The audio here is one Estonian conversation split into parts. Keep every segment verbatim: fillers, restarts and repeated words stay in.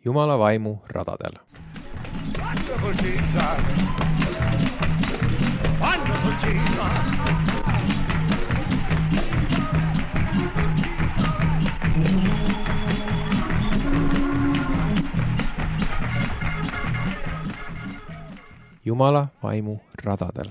Jumala vaimu radadel. Wonderful Jesus! Wonderful Jesus! Jumala vaimu radadel.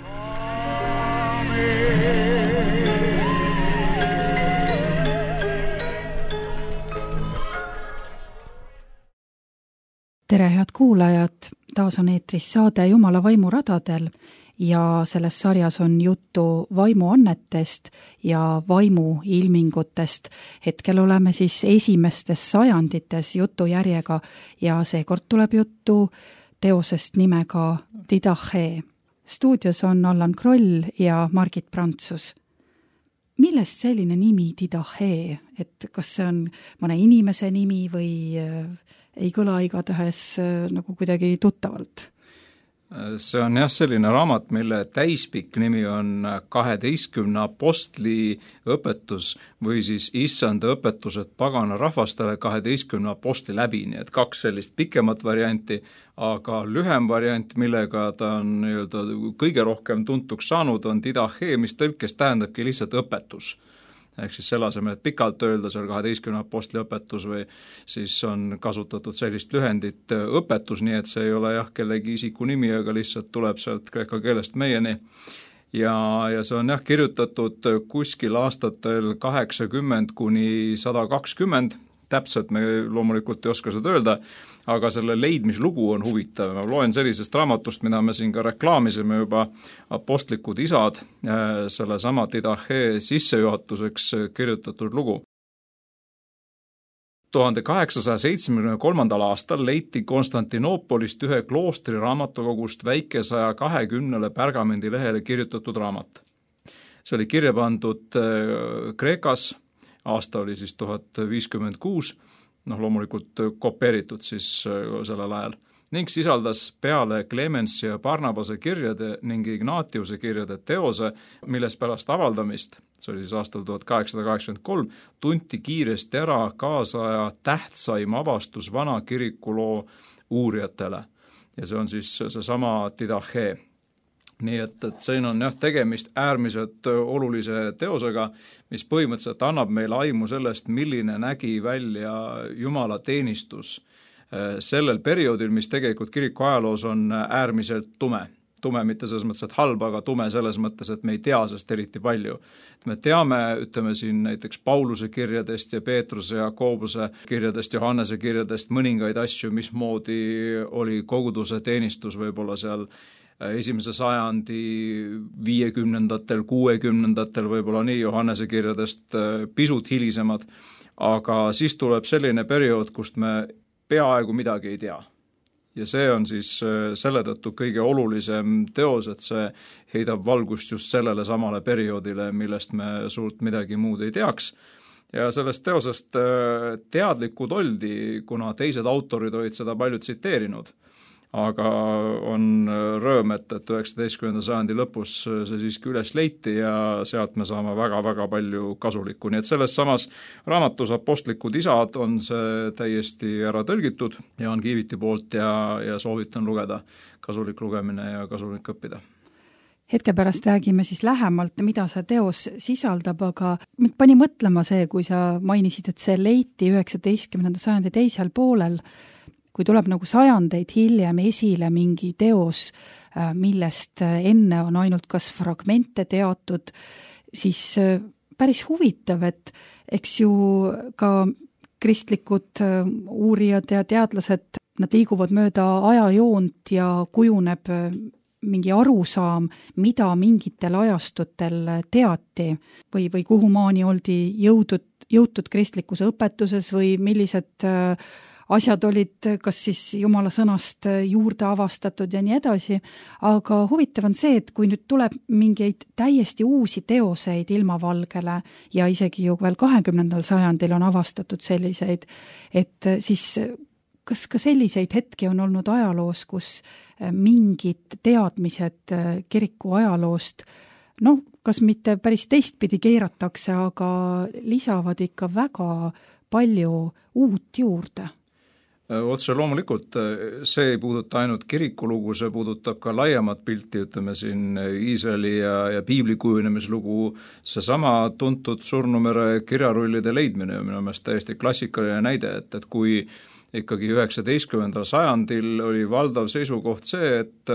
Tere, head kuulajad! Taas on eetris saade Jumala vaimu radadel ja selles sarjas on juttu vaimuannetest ja vaimu ilmingutest. Hetkel oleme siis esimestes sajandites jutujärjega ja seekord tuleb juttu teosest nimega Didache. Stuudios on Allan Kroll ja Margit Prantsus. Millest selline nimi Didache? Et kas see on mõne inimese nimi või ei kõla igatahes nagu kuidagi tuttavalt? See on jah selline raamat, mille täispikk nimi on kaheteistkümne apostli õpetus või siis issanda õpetused pagana rahvastele kaheteistkümne apostli läbi, nii et kaks sellist pikemat varianti, aga lühem variant, millega ta on nii-öelda kõige rohkem tuntuks saanud, on Didache, mis tõlkes tähendabki lihtsalt õpetus. Ehk siis selle asemel, et pikalt öelda seal kaheteistkümne apostli õpetus või siis on kasutatud sellist lühendit õpetus, nii et see ei ole jah kellegi isiku nimi, aga lihtsalt tuleb sealt kreeka keelest meieni. Ja, ja see on jah kirjutatud kuskil aastatel kaheksakümmend kuni sada kakskümmend, täpselt me loomulikult ei oska seda öelda, aga selle leidmislugu on huvitav. Ma loen sellisest raamatust, mida me siin ka reklaamisime juba apostlikud isad, selle sama Didache sissejuhatuseks kirjutatud lugu. tuhande kaheksasaja seitsmekümne kolmandal aastal leiti Konstantinoopolist ühe kloostri raamatukogust väike saja kahekümnele pergamendilehele kirjutatud raamat. See oli kirja pandud Kreekas, aasta oli siis tuhat viiskümmend kuus, noh loomulikult kopeeritud siis sellel ajal, ning sisaldas peale Clemensi ja Barnabase kirjade ning Ignatiuse kirjade teose, milles pärast avaldamist, see oli siis aastal tuhat kaheksasada kaheksakümmend kolm, tunti kiiresti ära kaasaja tähtsaim avastus vana kirikuloo uurijatele. Ja see on siis seesama Didache. Nii et, et siin on jah tegemist äärmiselt olulise teosega, mis põhimõtteliselt annab meile aimu sellest, milline nägi välja Jumala teenistus sellel perioodil, mis tegelikult kiriku ajaloos on äärmiselt tume. Tume mitte selles mõttes, et halb, aga tume selles mõttes, et me ei tea sest eriti palju. Me teame, ütleme siin näiteks Pauluse kirjadest ja Peetruse ja Koobuse kirjadest, Johannese kirjadest mõningaid asju, mismoodi oli koguduse teenistus võib-olla seal esimese sajandi viiekümnendatel, kuuekümnendatel, võib-olla nii Johannese kirjadest pisut hilisemad, aga siis tuleb selline periood, kust me peaaegu midagi ei tea. Ja see on siis selle tõttu kõige olulisem teos, et see heidab valgust just sellele samale perioodile, millest me suurt midagi muud ei teaks. Ja sellest teosest teadlikud oldi, kuna teised autorid olid seda palju tsiteerinud. Aga on rõõm, et, et üheksateistkümnenda sajandi lõpus see siiski üles leiti ja sealt me saame väga-väga palju kasulikku. Nii et selles samas raamatus apostlikud isad on see täiesti ära tõlgitud ja on Kiiviti poolt ja, ja soovitan lugeda. Kasulik lugemine ja kasulik õppida. Hetke pärast räägime siis lähemalt, mida see teos sisaldab, aga mind pani mõtlema see, kui sa mainisid, et see leiti üheksateistkümnenda sajandi teisel poolel, kui tuleb nagu sajandeid hiljem esile mingi teos, millest enne on ainult kas fragmente teatud, siis päris huvitav, et eks ju ka kristlikud uurijad ja teadlased, nad liiguvad mööda ajajoont ja kujuneb mingi arusaam, mida mingitel ajastutel teati või, või kuhumaani oldi jõudud, jõutud kristlikus õpetuses või millised asjad olid kas siis Jumala sõnast juurde avastatud ja nii edasi, aga huvitav on see, et kui nüüd tuleb mingeid täiesti uusi teoseid ilmavalgele ja isegi ju veel kahekümnendal sajandil on avastatud selliseid, et siis kas ka selliseid hetki on olnud ajaloos, kus mingid teadmised kiriku ajaloost, no kas mitte päris teistpidi keeratakse, aga lisavad ikka väga palju uut juurde? Otse loomulikult see ei puuduta ainult kirikulugu, see puudutab ka laiemat pilti, ütleme siin Iisraeli ja, ja piibli kujunemislugu, seesama tuntud Surnumere kirjarullide leidmine on minu meelest täiesti klassikaline näide, et, et kui ikkagi üheksateistkümnendal sajandil oli valdav seisukoht see, et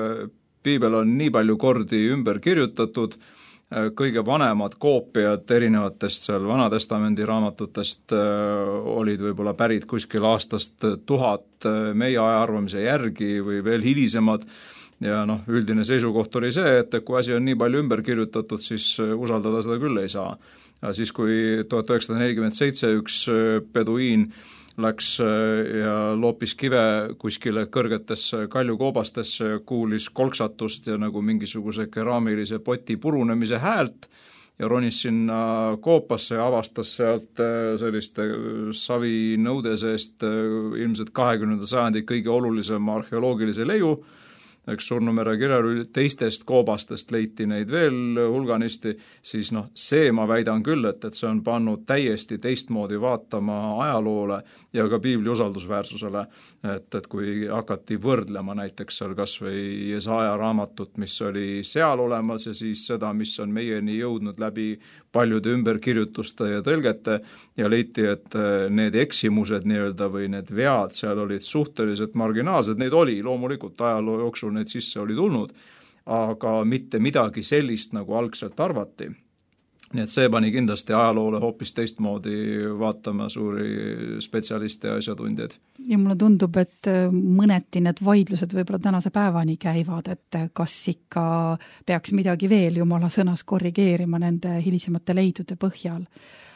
piibel on nii palju kordi ümber kirjutatud, kõige vanemad koopiad erinevatest seal Vanatestamendi raamatutest olid võib-olla pärit kuskil aastast tuhat meie aja arvamise järgi või veel hilisemad ja noh, üldine seisukoht oli see, et kui asi on nii palju ümber kirjutatud, siis usaldada seda küll ei saa. Ja siis, kui tuhat üheksasada nelikümmend seitse üks peduiin läks ja loopis kive kuskile kõrgetesse kaljukoobastesse, kuulis kolksatust ja nagu mingisuguse keraamilise poti purunemise häält ja ronis sinna koopasse ja avastas sealt selliste savinõude seest ilmselt kahekümnenda sajandi kõige olulisema arheoloogilise leiu, eks Surnumere kirjarull teistest koobastest leiti neid veel hulganisti, siis noh, see ma väidan küll, et, et see on pannud täiesti teistmoodi vaatama ajaloole ja ka piibli usaldusväärsusele, et, et kui hakati võrdlema näiteks seal kas või Jesaja raamatut, mis oli seal olemas ja siis seda, mis on meieni jõudnud läbi paljude ümberkirjutuste ja tõlgete ja leiti, et need eksimused nii-öelda või need vead seal olid suhteliselt marginaalsed, neid oli loomulikult ajaloo jooksul need sisse oli tulnud, aga mitte midagi sellist, nagu algselt arvati. Nii et see pani kindlasti ajaloole hoopis teistmoodi vaatama suuri spetsialiste ja asjatundjaid. Ja mulle tundub, et mõneti need vaidlused võib-olla tänase päevani käivad, et kas ikka peaks midagi veel Jumala sõnas korrigeerima nende hilisemate leidude põhjal.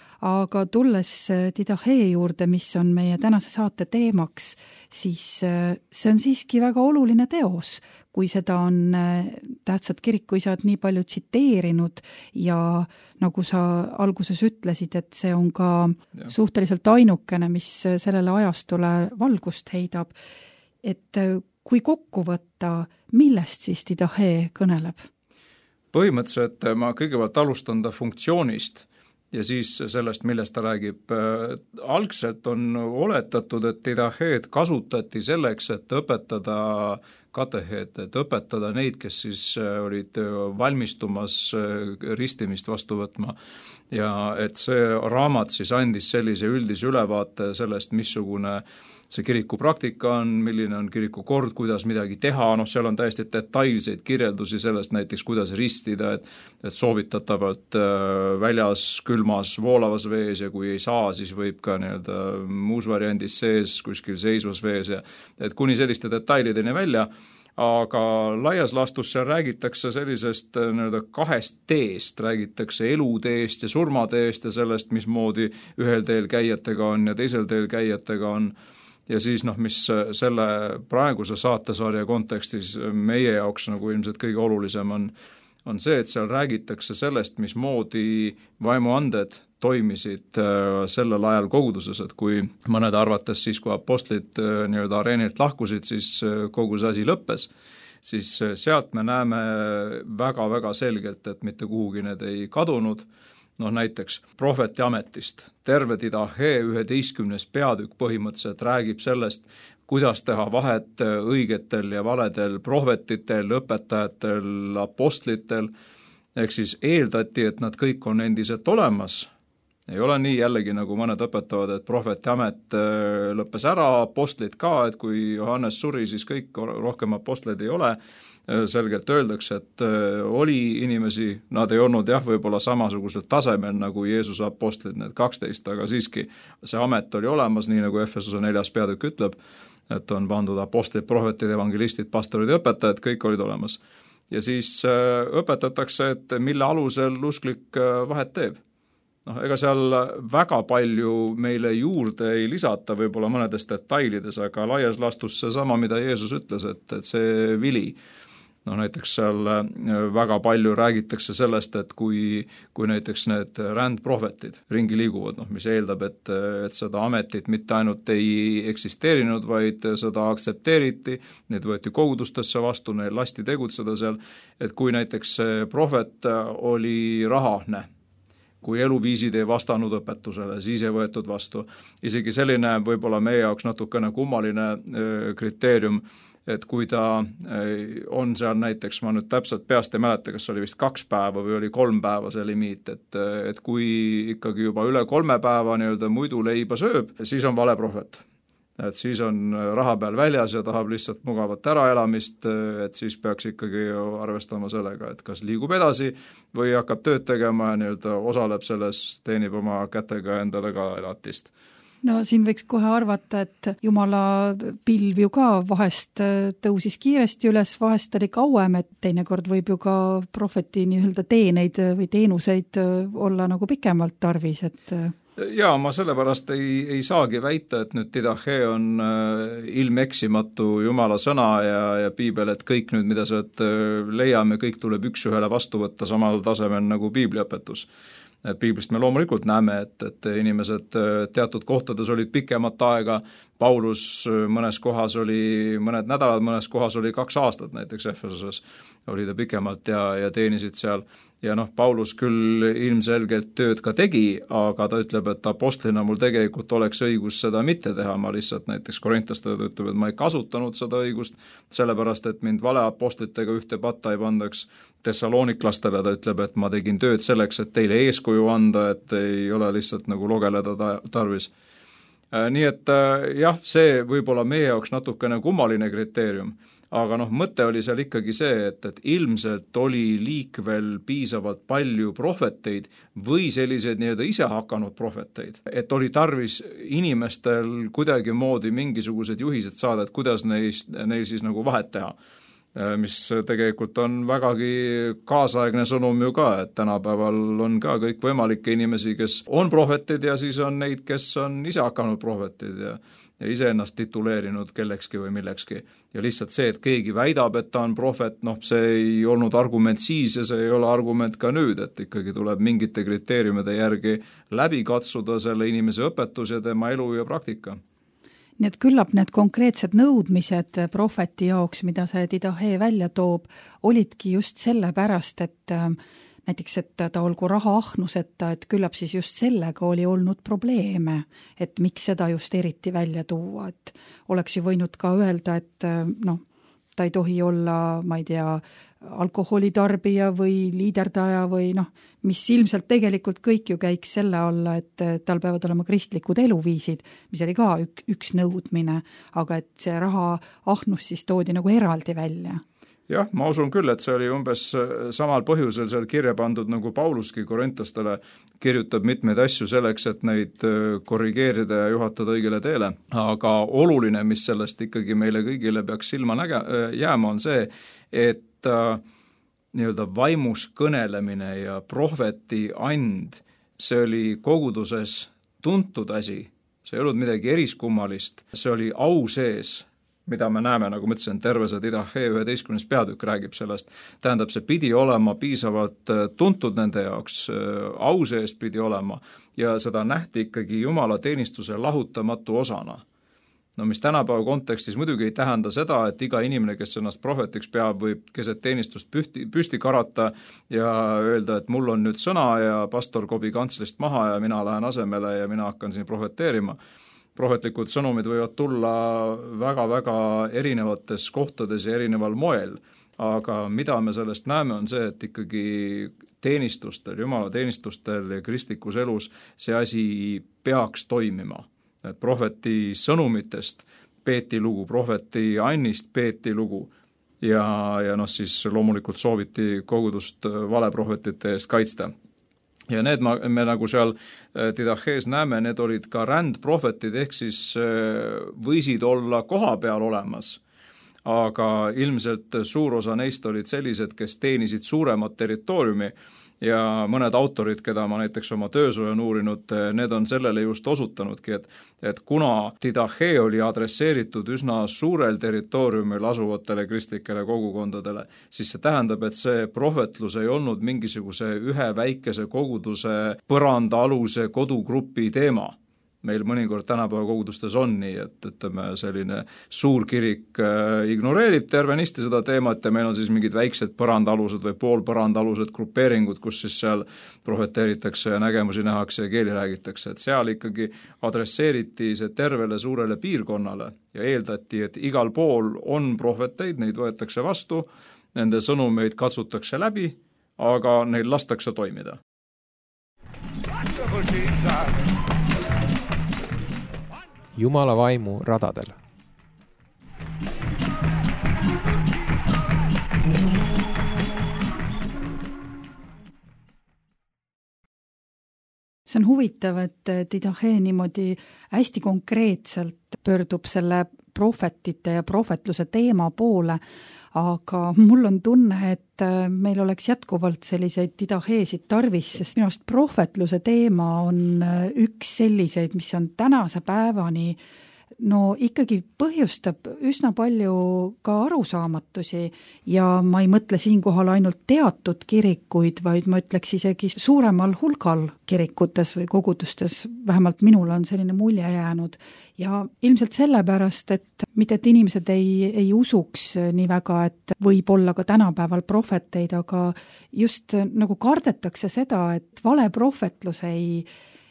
Aga tulles Didache juurde, mis on meie tänase saate teemaks, siis see on siiski väga oluline teos, kui seda on tähtsad kirikuisad nii palju tsiteerinud ja nagu sa alguses ütlesid, et see on ka ja. suhteliselt ainukene, mis sellele ajastule valgust heidab. Et kui kokku võtta, millest siis Didache kõneleb? Põhimõtteliselt ma kõigepealt alustan ta funktsioonist ja siis sellest, millest ta räägib. Algselt on oletatud, et Didacheed kasutati selleks, et õpetada kateheed, et õpetada neid, kes siis olid valmistumas ristimist vastu võtma ja et see raamat siis andis sellise üldise ülevaate sellest, missugune see kiriku praktika on, milline on kiriku kord, kuidas midagi teha, noh seal on täiesti detailseid kirjeldusi sellest näiteks, kuidas ristida, et, et soovitatavalt väljas, külmas, voolavas vees ja kui ei saa, siis võib ka nii-öelda muus variandis sees, kuskil seisvas vees ja et kuni selliste detailideni välja, aga laias laastus seal räägitakse sellisest nii-öelda kahest teest, räägitakse eluteest ja surmateest ja sellest, mismoodi ühel teel käijatega on ja teisel teel käijatega on. Ja siis noh, mis selle praeguse saatesarja kontekstis meie jaoks nagu ilmselt kõige olulisem on, on see, et seal räägitakse sellest, mismoodi vaimuanded toimisid sellel ajal koguduses, et kui mõnede arvates siis, kui apostlid nii-öelda areenilt lahkusid, siis kogu see asi lõppes, siis sealt me näeme väga-väga selgelt, et mitte kuhugi need ei kadunud. Noh näiteks prohveti ametist. Terve Didache üheteistkümnes peatükk põhimõtteliselt räägib sellest, kuidas teha vahet õigetel ja valedel prohvetitel, õpetajatel, apostlitel. Ehk siis eeldati, et nad kõik on endiselt olemas. Ei ole nii jällegi, nagu mõned õpetavad, et prohveti amet lõppes ära, apostlid ka, et kui Johannes suri, siis kõik rohkem apostleid ei ole. Selgelt öeldakse, et oli inimesi, nad ei olnud jah, võib-olla samasugusel tasemel nagu Jeesuse apostlid, need kaksteist, aga siiski see amet oli olemas, nii nagu Efesuse neljas peatükk ütleb, et on pandud apostlid, prohvetid, evangelistid, pastorid ja õpetajad, kõik olid olemas. Ja siis õpetatakse, et mille alusel usklik vahet teeb. noh, ega seal väga palju meile juurde ei lisata võib-olla mõnedes detailides, aga laias laastus seesama, mida Jeesus ütles, et, et see vili, no näiteks seal väga palju räägitakse sellest, et kui, kui näiteks need rändprohvetid ringi liiguvad, noh, mis eeldab, et, et seda ametit mitte ainult ei eksisteerinud, vaid seda aktsepteeriti, need võeti kogudustesse vastu, neil lasti tegutseda seal, et kui näiteks prohvet oli rahahne, kui eluviisid ei vastanud õpetusele, siis ei võetud vastu. Isegi selline võib-olla meie jaoks natukene kummaline kriteerium, et kui ta on seal näiteks, ma nüüd täpselt peast ei mäleta, kas oli vist kaks päeva või oli kolm päeva see limiit, et, et kui ikkagi juba üle kolme päeva nii-öelda muidu leiba sööb, siis on vale prohvet. Et siis on raha peal väljas ja tahab lihtsalt mugavat äraelamist, et siis peaks ikkagi arvestama sellega, et kas liigub edasi või hakkab tööd tegema ja nii-öelda osaleb selles, teenib oma kätega endale ka elatist. No siin võiks kohe arvata, et Jumala pilv ju ka vahest tõusis kiiresti üles, vahest oli kauem, et teinekord võib ju ka prohveti nii-öelda teeneid või teenuseid olla nagu pikemalt tarvis, et jaa, ma sellepärast ei, ei saagi väita, et nüüd Didache on ilmeksimatu Jumala sõna ja, ja piibel, et kõik nüüd, mida sealt leiame, kõik tuleb üks-ühele vastu võtta samal tasemel nagu piibliõpetus. Piiblist me loomulikult näeme, et, et inimesed teatud kohtades olid pikemat aega, Paulus mõnes kohas oli mõned nädalad, mõnes kohas oli kaks aastat, näiteks Efesoses oli ta pikemalt ja, ja teenisid seal. Ja noh, Paulus küll ilmselgelt tööd ka tegi, aga ta ütleb, et apostlina mul tegelikult oleks õigus seda mitte teha, ma lihtsalt näiteks korintlastele ütleb, et ma ei kasutanud seda õigust, sellepärast et mind valeapostlitega ühte patta ei pandaks. Thessaloniklastele ta ütleb, et ma tegin tööd selleks, et teile eeskuju anda, et ei ole lihtsalt nagu logeleda tarvis. Nii et jah, see võib-olla meie jaoks natukene kummaline kriteerium, aga noh, mõte oli seal ikkagi see, et, et ilmselt oli liikvel piisavalt palju prohveteid või selliseid nii-öelda ise hakanud prohveteid, et oli tarvis inimestel kuidagi moodi mingisugused juhised saada, et kuidas neist, neil siis nagu vahet teha, mis tegelikult on vägagi kaasaegne sõnum ju ka, et tänapäeval on ka kõik võimalikke inimesi, kes on prohvetid ja siis on neid, kes on ise hakanud prohvetid ja ja ise ennast tituleerinud kellekski või millekski. Ja lihtsalt see, et keegi väidab, et ta on prohvet, noh, see ei olnud argument siis ja see ei ole argument ka nüüd, et ikkagi tuleb mingite kriteeriumide järgi läbi katsuda selle inimese õpetus ja tema elu ja praktika. Nii et küllap need konkreetsed nõudmised prohveti jaoks, mida see Didache välja toob, olidki just selle pärast, et näiteks, et ta olgu raha ahnuseta, et küllap siis just sellega oli olnud probleeme, et miks seda just eriti välja tuua, et oleks ju võinud ka öelda, et noh, ta ei tohi olla, ma ei tea, alkoholitarbija või liiderdaja või noh, mis ilmselt tegelikult kõik ju käiks selle alla, et tal peavad olema kristlikud eluviisid, mis oli ka ük, üks nõudmine, aga et see raha ahnus siis toodi nagu eraldi välja. Jah, ma usun küll, et see oli umbes samal põhjusel seal kirja pandud, nagu Pauluski korintlastele kirjutab mitmeid asju selleks, et neid korrigeerida ja juhatada õigele teele. Aga oluline, mis sellest ikkagi meile kõigile peaks silma näge, jääma, on see, et äh, nii-öelda vaimus kõnelemine ja prohveti and, see oli koguduses tuntud asi, see ei olnud midagi eriskummalist, see oli au sees, mida me näeme, nagu ma ütlesin, terve see Didache üheteistkümnes peatükk räägib sellest. Tähendab, see pidi olema piisavalt tuntud nende jaoks, au seest pidi olema ja seda nähti ikkagi Jumala teenistuse lahutamatu osana. No mis tänapäeva kontekstis muidugi ei tähenda seda, et iga inimene, kes ennast prohvetiks peab, võib keset teenistust püsti, püsti karata ja öelda, et mul on nüüd sõna ja pastor kobi kantslist maha ja mina lähen asemele ja mina hakkan siin prohveteerima. Prohvetlikud sõnumid võivad tulla väga-väga erinevates kohtades ja erineval moel, aga mida me sellest näeme, on see, et ikkagi teenistustel, Jumala teenistustel ja kristlikus elus see asi peaks toimima. Et prohveti sõnumitest peeti lugu, prohveti annist peeti lugu ja, ja noh, siis loomulikult sooviti kogudust valeprohvetite eest kaitsta. Ja need me, me nagu seal Didaches näeme, need olid ka rändprohvetid, ehk siis võisid olla koha peal olemas, aga ilmselt suur osa neist olid sellised, kes teenisid suuremat territooriumi ja mõned autorid, keda ma näiteks oma töös olen uurinud, need on sellele just osutanudki, et, et kuna Didache oli adresseeritud üsna suurel territooriumil asuvatele kristlikele kogukondadele, siis see tähendab, et see prohvetlus ei olnud mingisuguse ühe väikese koguduse põrandaaluse kodugrupi teema, meil mõnikord tänapäeva kogudustes on nii, et ütleme, selline suur kirik ignoreerib tervenisti seda teemat ja meil on siis mingid väiksed põrandalused või poolpõrandalused grupeeringud, kus siis seal profeteeritakse ja nägemusi nähakse ja keeli räägitakse, et seal ikkagi adresseeriti see tervele suurele piirkonnale ja eeldati, et igal pool on prohveteid, neid võetakse vastu, nende sõnumeid katsutakse läbi, aga neil lastakse toimida. Jumala vaimu radadel. See on huvitav, et Didache niimoodi hästi konkreetselt pöördub selle prohvetite ja prohvetluse teema poole, aga mul on tunne, et meil oleks jätkuvalt selliseid Didachesid tarvis, sest minu arust prohvetluse teema on üks selliseid, mis on tänase päevani no ikkagi põhjustab üsna palju ka arusaamatusi ja ma ei mõtle siinkohal ainult teatud kirikuid, vaid ma ütleks isegi suuremal hulgal kirikutes või kogudustes, vähemalt minul on selline mulje jäänud. Ja ilmselt sellepärast, et mitte et inimesed ei, ei usuks nii väga, et võib olla ka tänapäeval prohveteid, aga just nagu kardetakse seda, et vale prohvetlus ei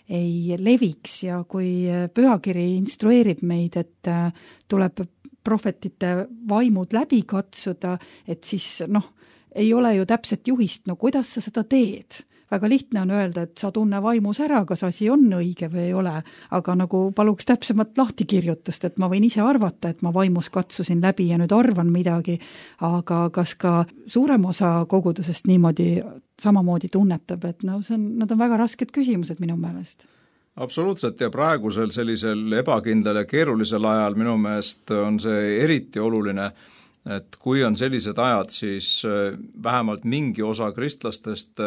ei leviks ja kui pühakiri instrueerib meid, et tuleb prohvetite vaimud läbi katsuda, et siis noh, ei ole ju täpselt juhist, no kuidas sa seda teed? Väga lihtne on öelda, et sa tunne vaimus ära, kas asi on õige või ei ole, aga nagu paluks täpsemat lahtikirjutust, et ma võin ise arvata, et ma vaimus katsusin läbi ja nüüd arvan midagi, aga kas ka suurem osa kogudusest niimoodi samamoodi tunnetab, et no see on, nad on väga rasked küsimused minu meelest. Absoluutselt ja praegusel sellisel ebakindlal ja keerulisel ajal minu meelest on see eriti oluline, et kui on sellised ajad, siis vähemalt mingi osa kristlastest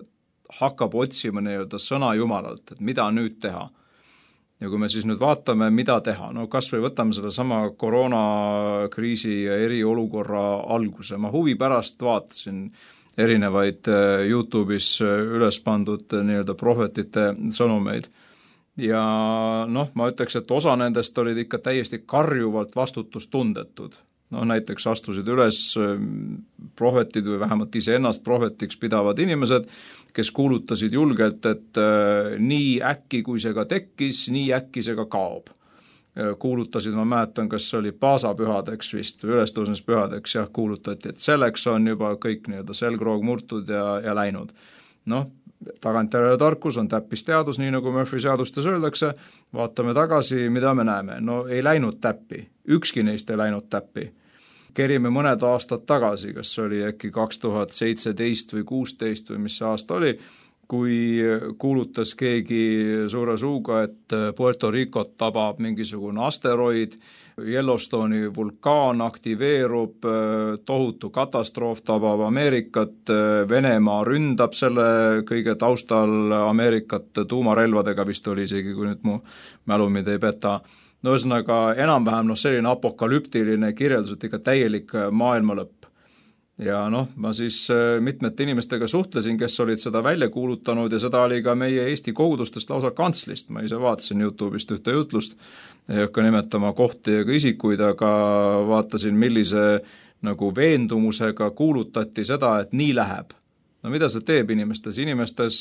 hakkab otsima nii-öelda sõna Jumalalt, et mida nüüd teha. Ja kui me siis nüüd vaatame, mida teha, no kas või võtame selle sama koroonakriisi ja eriolukorra alguse, ma huvi pärast vaatasin erinevaid YouTube'is üles pandud nii-öelda prohvetite sõnumeid. Ja noh, ma ütleks, et osa nendest olid ikka täiesti karjuvalt vastutustundetud. No näiteks astusid üles prohvetid või vähemalt ise ennast prohvetiks pidavad inimesed, kes kuulutasid julgelt, et nii äkki, kui see ka tekkis, nii äkki see ka kaob. Kuulutasid, ma mäletan, kas oli paasapühadeks vist, ülestõusmispühadeks, jah, kuulutati, et selleks on juba kõik nii-öelda selgroog murtud ja, ja läinud. Noh, tagantjärele tarkus on täppisteadus, nii nagu Murphy seadustes öeldakse, vaatame tagasi, mida me näeme. No ei läinud täppi, ükski neist ei läinud täppi. Kerime mõned aastad tagasi, kas oli äkki kaks tuhat seitseteist või kuusteist või mis see aasta oli, kui kuulutas keegi suure suuga, et Puerto Ricot tabab mingisugune asteroid, Yellowstone'i vulkaan aktiveerub, tohutu katastroof tabab Ameerikat, Venemaa ründab selle kõige taustal Ameerikat tuumarelvadega, vist oli isegi, kui nüüd mu mälumid ei peta. No ühesõnaga enam-vähem no, selline apokalüptiline kirjeldus, et ikka täielik maailma lõpp. Ja noh, ma siis mitmete inimestega suhtlesin, kes olid seda välja kuulutanud ja seda oli ka meie Eesti kogudustest lausa kantslist. Ma ise vaatasin YouTube'ist ühte jutlust, ei hakka nimetama kohti ega isikuid, aga vaatasin, millise nagu veendumusega kuulutati seda, et nii läheb. No mida see teeb inimestes? Inimestes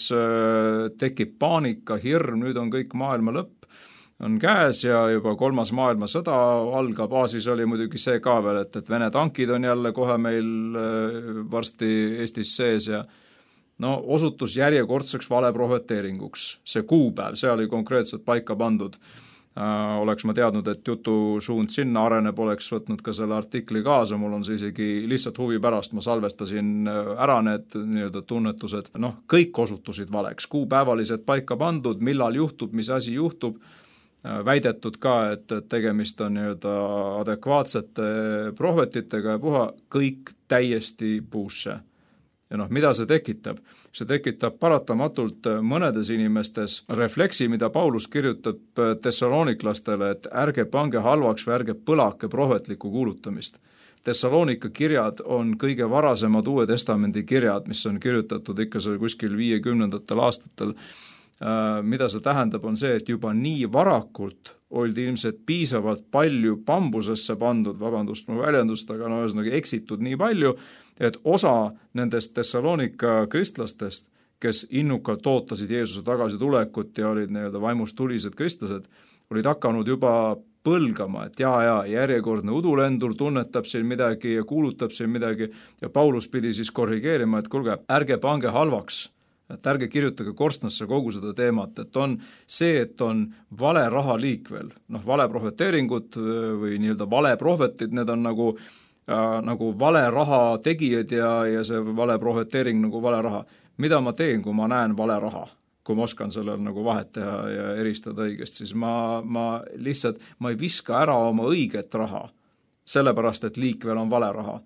tekib paanika, hirm, nüüd on kõik maailma lõpp. On käes ja juba kolmas maailmasõda algab, Aasis oli muidugi see ka veel, et, et Vene tankid on jälle kohe meil varsti Eestis sees ja no osutus järjekordseks valeprohveteeringuks. See kuupäev, see oli konkreetselt paika pandud. Äh, oleks ma teadnud, et jutu suund sinna areneb, oleks võtnud ka selle artikli kaasa, mul on see isegi lihtsalt huvi pärast, ma salvestasin ära need nii-öelda tunnetused. Noh, kõik osutusid valeks, kuupäevalised paika pandud, millal juhtub, mis asi juhtub, väidetud ka, et tegemist on nii-öelda adekvaatsete prohvetitega ja puha, kõik täiesti puusse. Ja noh, mida see tekitab? See tekitab paratamatult mõnedes inimestes refleksi, mida Paulus kirjutab tessaloniklastele, et ärge pange halvaks või ärge põlake prohvetlikku kuulutamist. Tessalonika kirjad on kõige varasemad Uue Testamendi kirjad, mis on kirjutatud ikka seal kuskil viiekümnendatel aastatel mida see tähendab, on see, et juba nii varakult oldi ilmselt piisavalt palju bambusesse pandud, vabandust mu väljendust, aga no ühesõnaga eksitud nii palju, et osa nendest Thessalonika kristlastest, kes innukalt ootasid Jeesuse tagasitulekut ja olid nii-öelda vaimust tulised kristlased, olid hakanud juba põlgama, et jaa, jaa, järjekordne udulendur tunnetab siin midagi ja kuulutab siin midagi ja Paulus pidi siis korrigeerima, et kuulge, ärge pange halvaks, et ärge kirjutage korstnasse kogu seda teemat, et on see, et on vale raha liikvel, noh, vale prohveteeringud või nii-öelda vale prohvetid, need on nagu, äh, nagu vale raha tegijad ja, ja see vale prohveteering nagu vale raha. Mida ma teen, kui ma näen vale raha? Kui ma oskan sellel nagu vahet teha ja eristada õigest, siis ma, ma lihtsalt, ma ei viska ära oma õiget raha, sellepärast, et liikvel on vale raha.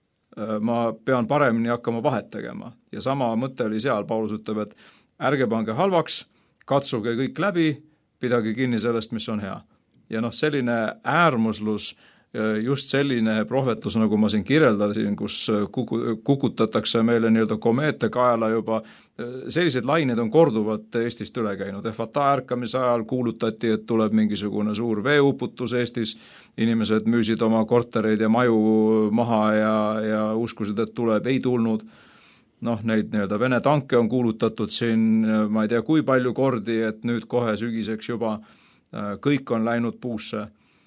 Ma pean paremini hakkama vahet tegema. Ja sama mõte oli seal, Paulus ütleb, et ärge pange halvaks, katsuge kõik läbi, pidage kinni sellest, mis on hea. Ja noh, selline äärmuslus, just selline prohvetus, nagu ma siin kirjeldasin, kus kukutatakse meile nii-öelda komeete kaela juba, sellised lained on korduvalt Eestist üle käinud. Efata ärkamise ajal kuulutati, et tuleb mingisugune suur veeuputus Eestis, inimesed müüsid oma kortereid ja maju maha ja, ja uskusid, et tuleb, ei tulnud. Noh, neid nii-öelda Vene tanke on kuulutatud siin, ma ei tea, kui palju kordi, et nüüd kohe sügiseks juba kõik on läinud puusse.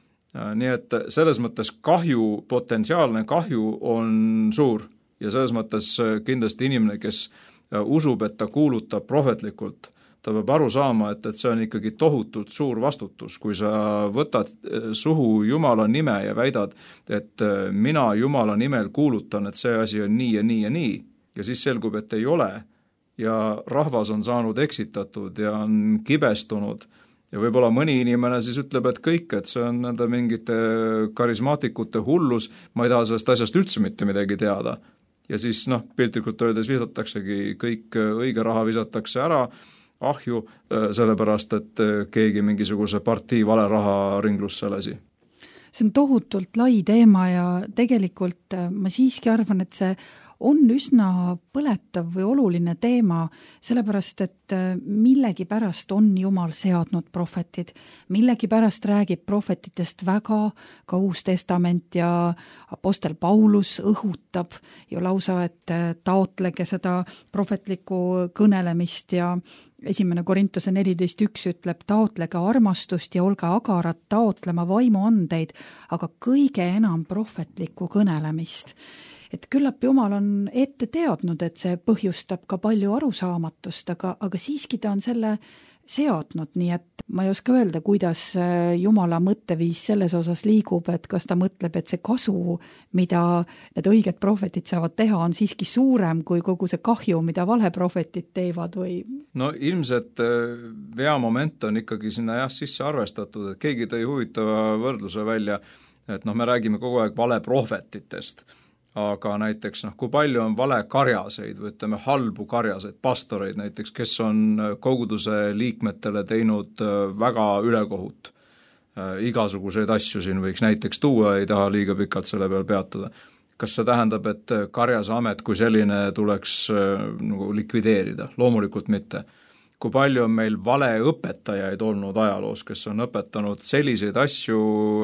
Nii et selles mõttes kahju, potentsiaalne kahju on suur ja selles mõttes kindlasti inimene, kes usub, et ta kuulutab prohvetlikult, ta peab aru saama, et, et see on ikkagi tohutult suur vastutus, kui sa võtad suhu Jumala nime ja väidad, et mina Jumala nimel kuulutan, et see asi on nii ja nii ja nii ja siis selgub, et ei ole ja rahvas on saanud eksitatud ja on kibestunud. Ja võib-olla mõni inimene siis ütleb, et kõik, et see on nende mingite karismaatikute hullus, ma ei taha sellest asjast üldse mitte midagi teada. Ja siis noh, piltlikult öeldes visataksegi kõik õige raha visatakse ära, ahju, sellepärast, et keegi mingisuguse partii vale raha ringlusse lasi. See on tohutult lai teema ja tegelikult ma siiski arvan, et see on üsna põletav või oluline teema, sellepärast, et millegi pärast on Jumal seadnud prohvetid. Millegi pärast räägib prohvetitest väga, ka Uus Testament ja apostel Paulus õhutab ju lausa, et taotlege seda prohvetlikku kõnelemist ja esimene Korintuse neliteist üks ütleb, taotlege armastust ja olge agarad taotlema vaimuandeid, aga kõige enam prohvetlikku kõnelemist. Et küllap Jumal on ette teadnud, et see põhjustab ka palju arusaamatust, aga, aga siiski ta on selle seadnud, nii et ma ei oska öelda, kuidas Jumala mõtteviis selles osas liigub, et kas ta mõtleb, et see kasu, mida need õiged prohvetid saavad teha, on siiski suurem kui kogu see kahju, mida valeprohvetid teevad või? No ilmselt veamoment on ikkagi sinna jah sisse arvestatud, et keegi tõi huvitava võrdluse välja, et noh, me räägime kogu aeg valeprohvetitest, aga näiteks noh, kui palju on vale karjaseid või ütleme halbu karjaseid, pastoreid näiteks, kes on koguduse liikmetele teinud väga ülekohut. Igasuguseid asju siin võiks näiteks tuua, ei taha liiga pikalt selle peal peatuda. Kas see tähendab, et karjase amet kui selline tuleks nagu likvideerida? Loomulikult mitte. Kui palju on meil vale õpetajaid olnud ajaloos, kes on õpetanud selliseid asju,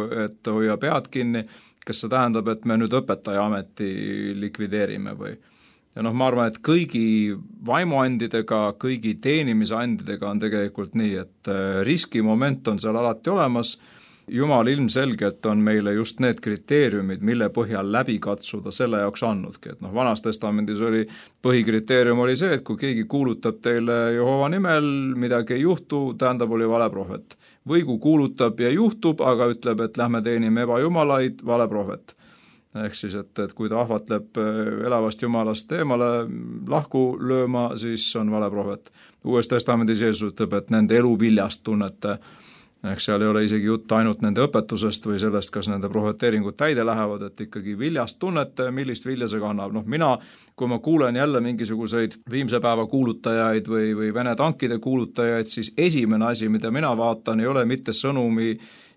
et hoia pead kinni, kas see tähendab, et me nüüd õpetaja ameti likvideerime või? Ja noh, ma arvan, et kõigi vaimuandidega, kõigi teenimisandidega on tegelikult nii, et riskimoment on seal alati olemas. Jumal ilmselgelt on meile just need kriteeriumid, mille põhjal läbi katsuda selle jaoks andnudki. Et noh, Vanas testamendis oli, põhikriteerium oli see, et kui keegi kuulutab teile Jehova nimel, midagi ei juhtu, tähendab oli vale prohvet. Või kui kuulutab ja juhtub, aga ütleb, et lähme teenime ebajumalaid, vale prohvet. Ehk siis, et, et kui ta ahvatleb elavast jumalast eemale lahku lööma, siis on vale prohvet. Uues testamendis Jeesus ütleb, et nende elu viljast tunnete, ehk seal ei ole isegi jutt ainult nende õpetusest või sellest, kas nende prohveteeringud täide lähevad, et ikkagi viljast tunnete, millist vilja see kannab. Noh, mina, kui ma kuulen jälle mingisuguseid viimse päeva kuulutajaid või, või Vene tankide kuulutajaid, siis esimene asi, mida mina vaatan, ei ole mitte sõnumi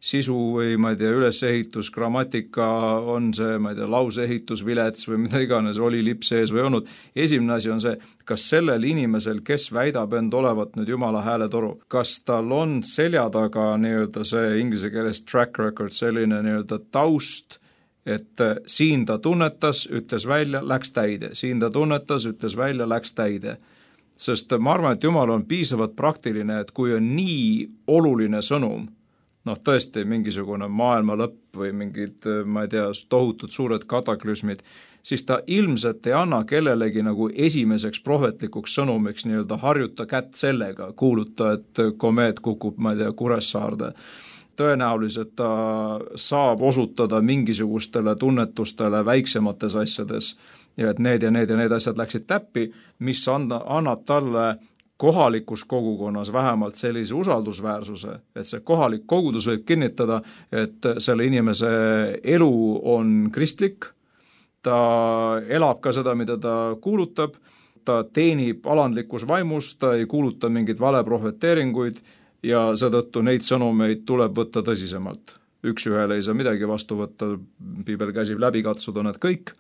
sisu või ma ei tea, ülesehitus, grammatika, on see, ma ei tea, lauseehitus, vilets või mida iganes, oli lipp sees või olnud. Esimene asi on see, kas sellel inimesel, kes väidab end olevat nüüd Jumala hääletoru, kas tal on selja taga nii-öelda see inglise keeles track record, selline nii-öelda taust, et siin ta tunnetas, ütles välja, läks täide, siin ta tunnetas, ütles välja, läks täide. Sest ma arvan, et Jumal on piisavalt praktiline, et kui on nii oluline sõnum, noh tõesti mingisugune maailma lõpp või mingid, ma ei tea, tohutud suured kataklüsmid, siis ta ilmselt ei anna kellelegi nagu esimeseks prohvetlikuks sõnumiks nii-öelda harjuta kätt sellega, kuuluta, et komeet kukub, ma ei tea, Kuressaarde. Tõenäoliselt ta saab osutada mingisugustele tunnetustele väiksemates asjades ja et need ja need ja need asjad läksid täppi, mis anda, annab talle kohalikus kogukonnas vähemalt sellise usaldusväärsuse, et see kohalik kogudus võib kinnitada, et selle inimese elu on kristlik, ta elab ka seda, mida ta kuulutab, ta teenib alandlikus vaimus, ta ei kuuluta mingeid valeprohveteeringuid ja seetõttu neid sõnumeid tuleb võtta tõsisemalt. Üks ühele ei saa midagi vastu võtta, piibel käsib läbi katsuda need kõik,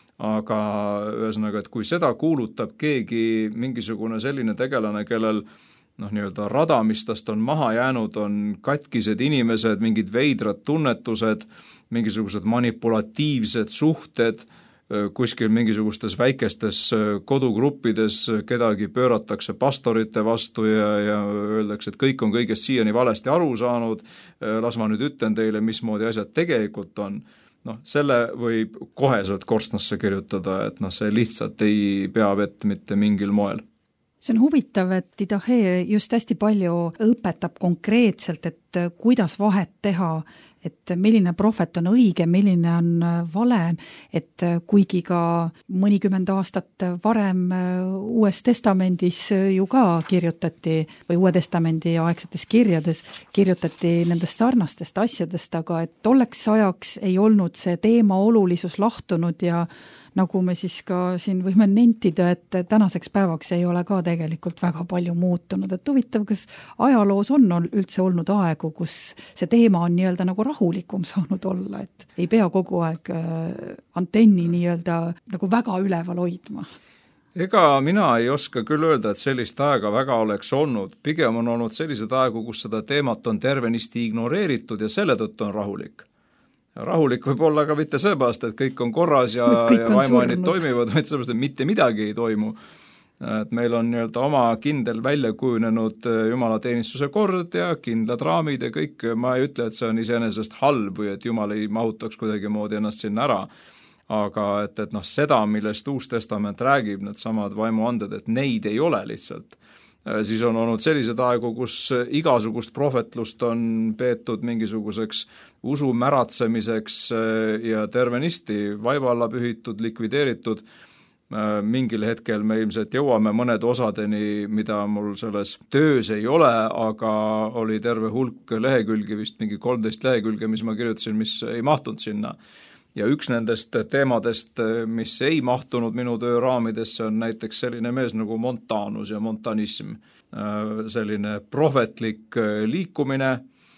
aga ühesõnaga, et kui seda kuulutab keegi mingisugune selline tegelane, kellel noh, nii-öelda rada, mis tast on maha jäänud, on katkised inimesed, mingid veidrad tunnetused, mingisugused manipulatiivsed suhted, kuskil mingisugustes väikestes kodugruppides kedagi pööratakse pastorite vastu ja, ja öeldakse, et kõik on kõigest siiani valesti aru saanud, las ma nüüd ütlen teile, mismoodi asjad tegelikult on. Noh, selle võib koheselt korstnasse kirjutada, et noh, see lihtsalt ei pea vett mitte mingil moel. See on huvitav, et Idahe just hästi palju õpetab konkreetselt, et kuidas vahet teha, et milline prohvet on õige, milline on vale, et kuigi ka mõnikümmend aastat varem Uues testamendis ju ka kirjutati või Uue testamendi aegsetes kirjades kirjutati nendest sarnastest asjadest, aga et tolleks ajaks ei olnud see teema olulisus lahtunud ja nagu me siis ka siin võime nentida, et tänaseks päevaks ei ole ka tegelikult väga palju muutunud. Et huvitav, kas ajaloos on üldse olnud aegu, kus see teema on nii-öelda nagu rahulikum saanud olla, et ei pea kogu aeg antenni nii-öelda nagu väga üleval hoidma? Ega mina ei oska küll öelda, et sellist aega väga oleks olnud. Pigem on olnud sellised aegu, kus seda teemat on tervenisti ignoreeritud ja selle tõttu on rahulik. Rahulik võib olla ka mitte seepärast, et kõik on korras ja, ja vaimuainid toimivad, vaid seepärast, et mitte midagi ei toimu. Et meil on nii-öelda oma kindel välja kujunenud jumalateenistuse kord ja kindlad raamid ja kõik. Ma ei ütle, et see on iseenesest halb või et Jumal ei mahutaks kuidagi moodi ennast sinna ära. Aga et, et noh, seda, millest Uus Testament räägib, need samad vaimuanded, et neid ei ole lihtsalt. Siis on olnud sellised aegu, kus igasugust prohvetlust on peetud mingisuguseks usu märatsemiseks ja tervenisti vaiba alla pühitud, likvideeritud. Mingil hetkel me ilmselt jõuame mõned osadeni, mida mul selles töös ei ole, aga oli terve hulk lehekülgi, vist mingi kolmteist lehekülge, mis ma kirjutasin, mis ei mahtunud sinna. Ja üks nendest teemadest, mis ei mahtunud minu töö raamidesse, on näiteks selline mees nagu Montanus ja montanism. Selline prohvetlik liikumine,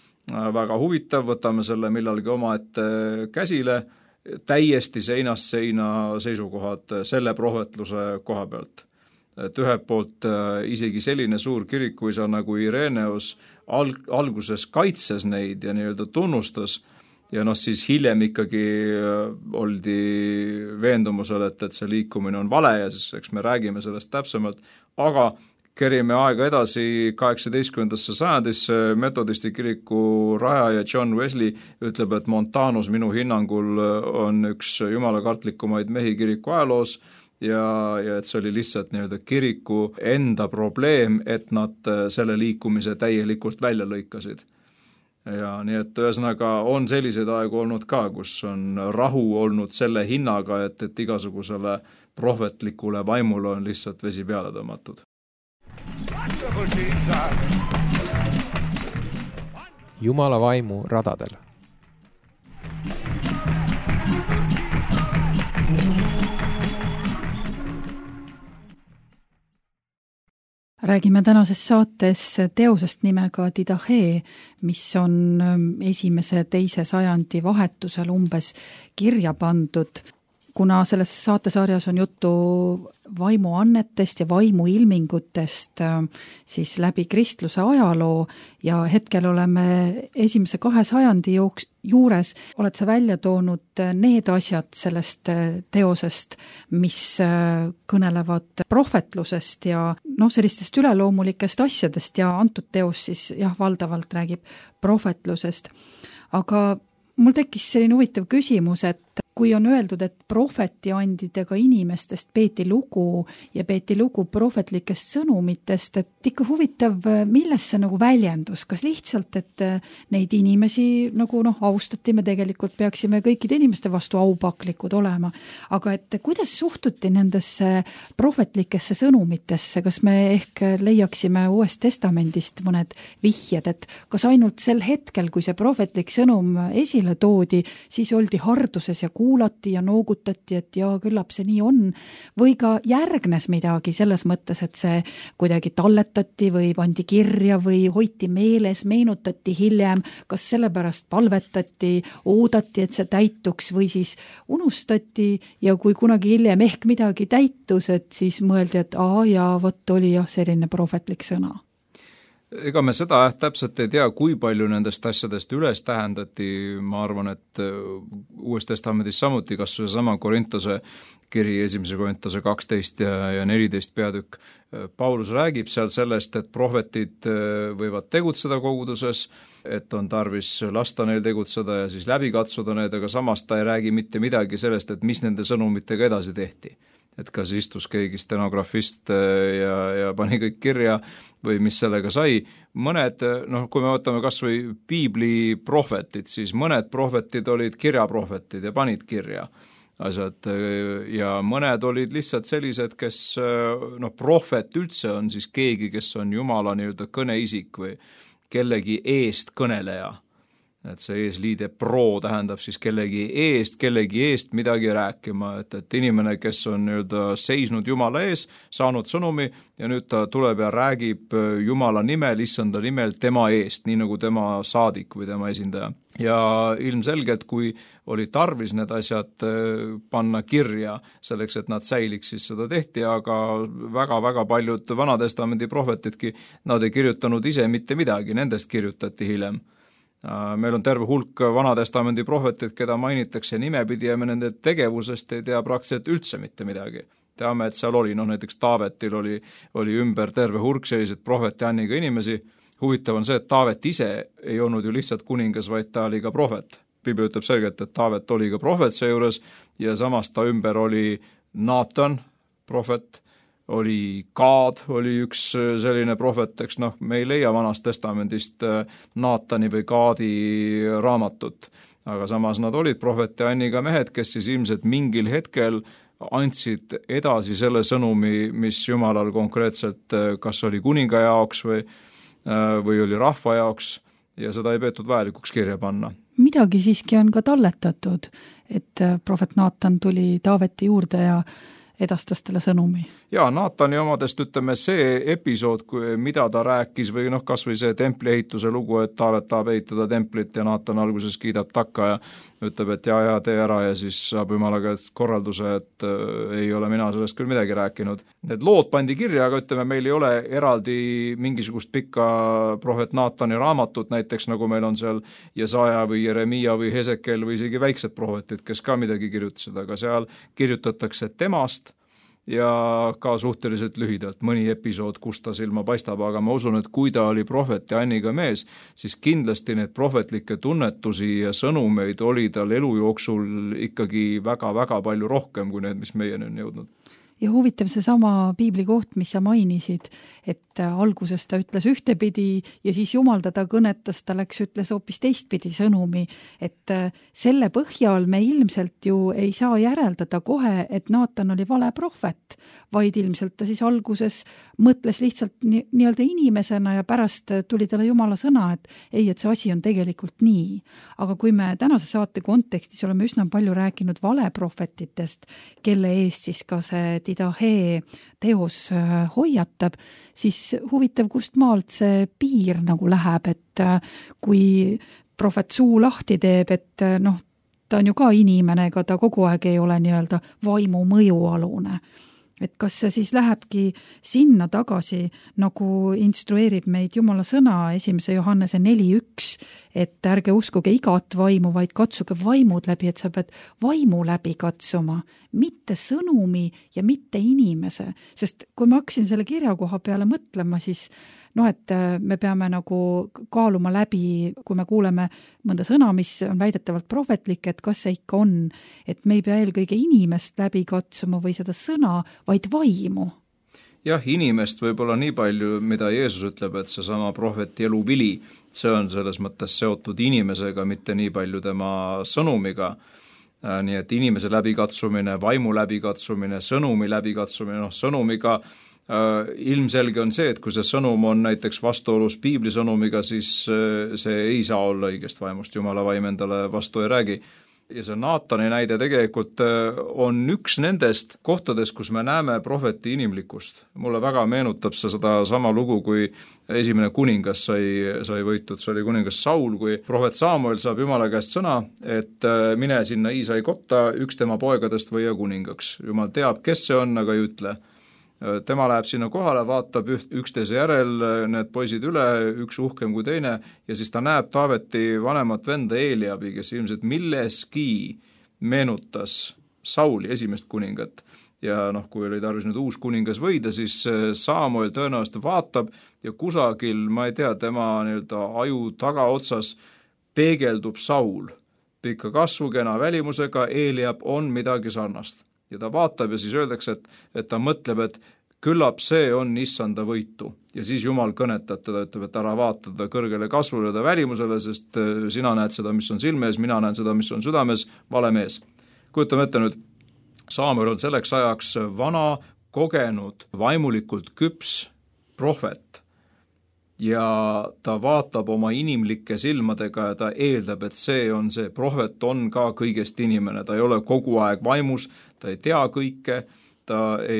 väga huvitav, võtame selle millalgi oma ette käsile, täiesti seinast seina seisukohad selle prohvetluse koha pealt. Et ühelt poolt isegi selline suur kirikuisa nagu Ireneus alg- alguses kaitses neid ja nii-öelda tunnustas, ja noh, siis hiljem ikkagi oldi veendumusel, et, et see liikumine on vale ja siis eks me räägime sellest täpsemalt, aga kerime aega edasi kaheksateistkümnendasse sajandisse, metodisti kiriku rajaja John Wesley ütleb, et Montanus minu hinnangul on üks jumalakartlikumaid mehi kiriku ajaloos ja, ja et see oli lihtsalt nii-öelda kiriku enda probleem, et nad selle liikumise täielikult välja lõikasid. Ja nii et ühesõnaga on selliseid aegu olnud ka, kus on rahu olnud selle hinnaga, et, et igasugusele prohvetlikule vaimule on lihtsalt vesi peale tõmmatud. Jumala vaimu radadel. räägime tänases saates teosest nimega Didache, mis on esimese teise sajandi vahetusel umbes kirja pandud. Kuna selles saatesarjas on juttu vaimuannetest ja vaimuilmingutest siis läbi kristluse ajaloo ja hetkel oleme esimese kahe sajandi jooks, juures, oled sa välja toonud need asjad sellest teosest, mis kõnelevad prohvetlusest ja noh, sellistest üleloomulikest asjadest ja antud teos siis jah, valdavalt räägib prohvetlusest. Aga mul tekkis selline huvitav küsimus, et kui on öeldud, et prohvetiandidega inimestest peeti lugu ja peeti lugu prohvetlikest sõnumitest, et ikka huvitav, milles see nagu väljendus, kas lihtsalt, et neid inimesi nagu noh, austati, me tegelikult peaksime kõikide inimeste vastu aupaklikud olema, aga et kuidas suhtuti nendesse prohvetlikesse sõnumitesse, kas me ehk leiaksime Uuest Testamendist mõned vihjed, et kas ainult sel hetkel, kui see prohvetlik sõnum esile toodi, siis oldi harduses ja kuulati ja noogutati, et jaa, küllap see nii on, või ka järgnes midagi selles mõttes, et see kuidagi talletati või pandi kirja või hoiti meeles, meenutati hiljem, kas sellepärast palvetati, oodati, et see täituks või siis unustati ja kui kunagi hiljem ehk midagi täitus, et siis mõeldi, et aa jaa, vot oli jah selline prohvetlik sõna. Ega me seda täpselt ei tea, kui palju nendest asjadest üles tähendati, ma arvan, et Uues Testamendis samuti, kas see sama Korintuse kiri, esimese Korintuse kaksteist ja, ja neliteist peatükk. Paulus räägib seal sellest, et prohvetid võivad tegutseda koguduses, et on tarvis lasta neil tegutseda ja siis läbi katsuda need, aga samas ta ei räägi mitte midagi sellest, et mis nende sõnumitega edasi tehti. Et kas istus keegi stenografist ja, ja pani kõik kirja või mis sellega sai. Mõned, noh, kui me võtame kas või piibli prohvetid, siis mõned prohvetid olid kirjaprohvetid ja panid kirja asjad ja mõned olid lihtsalt sellised, kes, noh, prohvet üldse on siis keegi, kes on Jumala nii-öelda kõneisik või kellegi eest kõneleja. Et see eesliide pro tähendab siis kellegi eest, kellegi eest midagi rääkima, et, et inimene, kes on nii-öelda seisnud Jumala ees, saanud sõnumi ja nüüd ta tuleb ja räägib Jumala nimel, issanda nimel tema eest, nii nagu tema saadik või tema esindaja. Ja ilmselgelt, kui oli tarvis need asjad panna kirja selleks, et nad säiliks, siis seda tehti, aga väga-väga paljud Vanatestamendi prohvetidki, nad ei kirjutanud ise mitte midagi, nendest kirjutati hiljem. Meil on terve hulk Vanatestamendi prohvetid, keda mainitakse nimepidi ja me nende tegevusest ei tea praktiliselt üldse mitte midagi. Teame, et seal oli, noh näiteks Taavetil oli, oli ümber terve hulk sellised prohveti anniga inimesi. Huvitav on see, et Taavet ise ei olnud ju lihtsalt kuningas, vaid ta oli ka prohvet. Piibel ütleb selgelt, et Taavet oli ka prohvet seejuures ja samas ta ümber oli Naatan, prohvet, oli Gaad, oli üks selline prohvet, eks noh, me ei leia Vanast Testamendist Naatani või Gaadi raamatut, aga samas nad olid prohveti anniga mehed, kes siis ilmselt mingil hetkel andsid edasi selle sõnumi, mis Jumalal konkreetselt kas oli kuninga jaoks või, või oli rahva jaoks ja seda ei peetud vajalikuks kirja panna. Midagi siiski on ka talletatud, et prohvet Naatan tuli Taaveti juurde ja edastas talle sõnumi. Jaa, Naatani omadest ütleme see episood, mida ta rääkis või noh, kas või see templi ehituse lugu, et Taavet tahab ehitada templit ja Naatan alguses kiidab takka ja ütleb, et jaa, jaa, tee ära ja siis saab Jumalaga korralduse, et äh, ei ole mina sellest küll midagi rääkinud. Need lood pandi kirja, aga ütleme, meil ei ole eraldi mingisugust pikka prohvet Naatani raamatut, näiteks nagu meil on seal Jesaja või Jeremia või Hesekel või isegi väiksed prohvetid, kes ka midagi kirjutasid, aga seal kirjutatakse temast ja ka suhteliselt lühidalt mõni episood, kus ta silma paistab, aga ma usun, et kui ta oli prohvet ja anniga mees, siis kindlasti need prohvetlikke tunnetusi ja sõnumeid oli tal elu jooksul ikkagi väga-väga palju rohkem kui need, mis meieni on jõudnud. Ja huvitav see sama piibli koht, mis sa mainisid, et alguses ta ütles ühtepidi ja siis Jumal teda kõnetas, ta läks, ütles hoopis teistpidi sõnumi, et selle põhjal me ilmselt ju ei saa järeldada kohe, et Naatan oli vale prohvet, vaid ilmselt ta siis alguses mõtles lihtsalt ni- nii-öelda inimesena ja pärast tuli talle Jumala sõna, et ei, et see asi on tegelikult nii. Aga kui me tänase saate kontekstis oleme üsna palju rääkinud valeprohvetitest, kelle eest siis ka see Didahe teos hoiatab, siis huvitav, kust maalt see piir nagu läheb, et kui prohvet suu lahti teeb, et noh, ta on ju ka inimene, ega ta kogu aeg ei ole nii-öelda vaimu mõjualune. Et kas see siis lähebki sinna tagasi, nagu instrueerib meid Jumala sõna esimese Johannese neli üks, et ärge uskuge igat vaimu, vaid katsuge vaimud läbi, et sa pead vaimu läbi katsuma, mitte sõnumi ja mitte inimese. Sest kui ma hakkasin selle kirjakoha peale mõtlema, siis noh, et me peame nagu kaaluma läbi, kui me kuuleme mõnda sõna, mis on väidetavalt prohvetlik, et kas see ikka on, et me ei pea eelkõige inimest läbi katsuma või seda sõna, vaid vaimu. Jah, inimest võib-olla nii palju, mida Jeesus ütleb, et see sama prohveti elu vili, see on selles mõttes seotud inimesega, mitte nii palju tema sõnumiga. Nii et inimese läbikatsumine, vaimu läbikatsumine, sõnumi läbikatsumine, noh sõnumiga Uh, ilmselge on see, et kui see sõnum on näiteks vastuolus piibli sõnumiga, siis uh, see ei saa olla õigest vaimust, Jumala vaim endale vastu ei räägi. Ja see Naatani näide tegelikult uh, on üks nendest kohtades, kus me näeme prohveti inimlikkust. Mulle väga meenutab see seda sama lugu, kui esimene kuningas sai, sai võitud, see oli kuningas Saul, kui prohvet Samuel saab Jumala käest sõna, et uh, mine sinna Iisai kotta, üks tema poegadest võia kuningaks. Jumal teab, kes see on, aga ei ütle. Tema läheb sinna kohale, vaatab üksteise järel need poisid üle, üks uhkem kui teine, ja siis ta näeb Taaveti vanemat venda Eeliabi, kes ilmselt milleski meenutas Sauli esimest kuningat. Ja noh, kui oli tarvis nüüd uus kuningas võida, siis Samuel tõenäoliselt vaatab ja kusagil, ma ei tea, tema nii-öelda aju tagaotsas peegeldub Saul. Pikka kasvu, kena välimusega, Eeliab on midagi sarnast. Ja ta vaatab ja siis öeldakse, et, et ta mõtleb, et küllap see on issanda võitu. Ja siis Jumal kõnetab teda, ütleb, et ära vaatada kõrgele kasvule ja välimusele, sest sina näed seda, mis on silme ees, mina näen seda, mis on südames, vale mees. Kujutame ette nüüd, Samuel on selleks ajaks vana, kogenud, vaimulikult küps prohvet. Ja ta vaatab oma inimlike silmadega ja ta eeldab, et see on see prohvet on ka kõigest inimene, ta ei ole kogu aeg vaimus, ta ei tea kõike, ta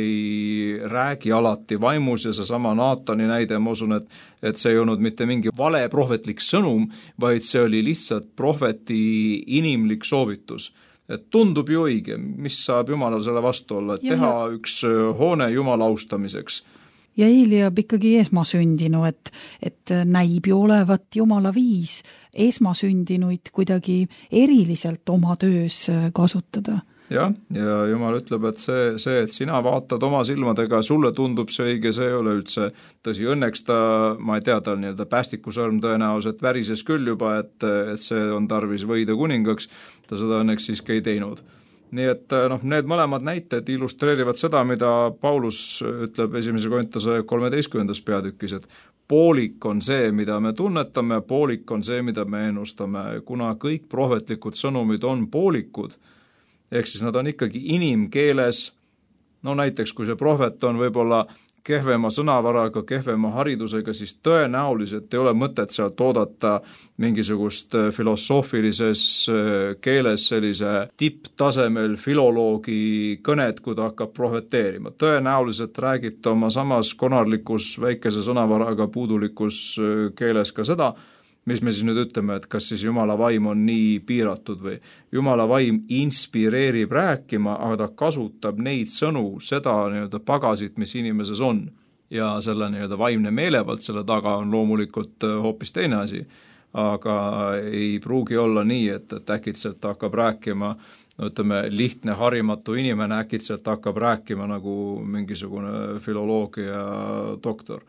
ei räägi alati vaimus ja see sama Naatani näide, ma usun, et, et see ei olnud mitte mingi vale prohvetlik sõnum, vaid see oli lihtsalt prohveti inimlik soovitus. Et tundub ju õige, mis saab Jumalal selle vastu olla, et ja, teha ja. üks hoone Jumala austamiseks. Ja Eeliab ikkagi esmasündinu, et, et näib ju olevat Jumala viis esmasündinuid kuidagi eriliselt oma töös kasutada. Jah, ja Jumal ütleb, et see, see, et sina vaatad oma silmadega, sulle tundub see õige, see ei ole üldse tõsi. Õnneks ta, ma ei tea, tal nii-öelda päästikusõrm tõenäoliselt värises küll juba, et, et see on tarvis võida kuningaks, ta seda õnneks siiski ei teinud. Nii et noh, need mõlemad näited illustreerivad seda, mida Paulus ütleb esimese Korintuse kolmeteistkümnendas peatükis, et poolik on see, mida me tunnetame, poolik on see, mida me ennustame, kuna kõik prohvetlikud sõnumid on poolikud, ehk siis nad on ikkagi inimkeeles, no näiteks kui see prohvet on võib-olla kehvema sõnavaraga, kehvema haridusega, siis tõenäoliselt ei ole mõtet sealt oodata mingisugust filosoofilises keeles sellise tipptasemel filoloogi kõnet, kui ta hakkab prohveteerima. Tõenäoliselt räägib ta oma samas konarlikus väikese sõnavaraga puudulikus keeles ka seda, mis me siis nüüd ütleme, et kas siis Jumala vaim on nii piiratud või Jumala vaim inspireerib rääkima, aga ta kasutab neid sõnu, seda nii-öelda pagasit, mis inimeses on. Ja selle nii-öelda vaimne meelevald selle taga on loomulikult hoopis teine asi, aga ei pruugi olla nii, et, et äkitselt hakkab rääkima, no ütleme, lihtne harimatu inimene äkitselt hakkab rääkima nagu mingisugune filoloogia doktor.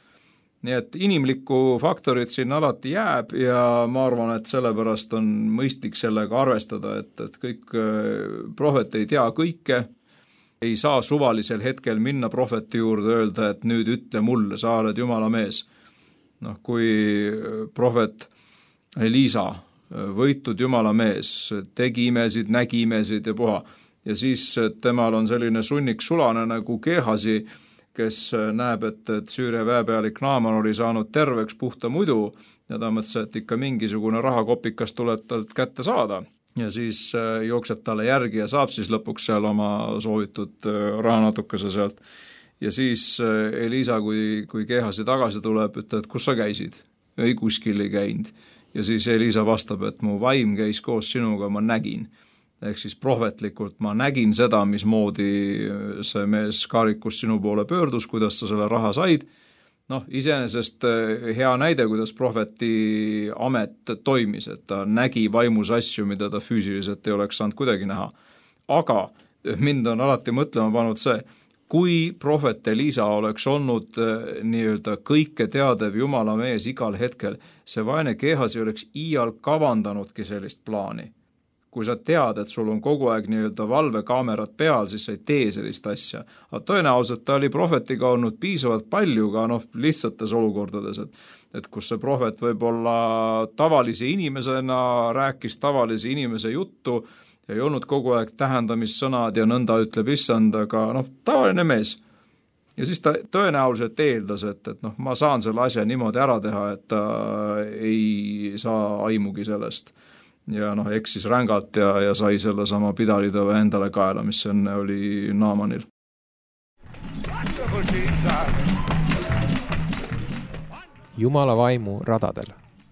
Nii et inimlikku faktorit siin alati jääb ja ma arvan, et sellepärast on mõistlik sellega arvestada, et, et kõik prohvet ei tea kõike, ei saa suvalisel hetkel minna prohveti juurde öelda, et nüüd ütle mulle, sa oled Jumala mees. Noh, kui prohvet Liisa, võitud Jumala mees, tegi imesid, nägi imesid ja puha, ja siis temal on selline sunnik sulane nagu Geehasi, kes näeb, et, et Süüria väepealik Naaman oli saanud terveks puhta muidu ja ta mõtles, et ikka mingisugune rahakopikas tuleb talt kätte saada. ja siis jookseb talle järgi ja saab siis lõpuks seal oma soovitud raha natukese sealt. Ja siis Elisa, kui, kui Gehazi tagasi tuleb, ütleb, et kus sa käisid? Ei kuskil ei käinud. Ja siis Elisa vastab, et mu vaim käis koos sinuga, ma nägin. Ehk siis prohvetlikult ma nägin seda, mismoodi see mees kaarikust sinu poole pöördus, kuidas sa selle raha said. Noh, iseenesest hea näide, kuidas prohveti amet toimis, et ta nägi vaimus asju, mida ta füüsiliselt ei oleks saanud kuidagi näha. Aga mind on alati mõtlema pannud see, kui prohvet Elisa oleks olnud nii-öelda kõike teadev Jumala mees igal hetkel, see vaene Gehazi oleks iial kavandanudki sellist plaani. Kui sa tead, et sul on kogu aeg nii-öelda valvekaamerad peal, siis sa ei tee sellist asja. Aga tõenäoliselt ta oli prohvetiga olnud piisavalt palju ka noh, lihtsates olukordades, et, et kus see prohvet võib-olla tavalise inimesena rääkis tavalise inimese juttu ja ei olnud kogu aeg tähendamissõnad ja nõnda ütleb issand, aga noh, tavaline mees. Ja siis ta tõenäoliselt eeldas, et, et noh, ma saan selle asja niimoodi ära teha, et ta ei saa aimugi sellest. Ja noh, eksis rängalt ja, ja sai selle sama pidalitõve endale kaela, mis enne oli Naamanil. Jumala vaimu radadel.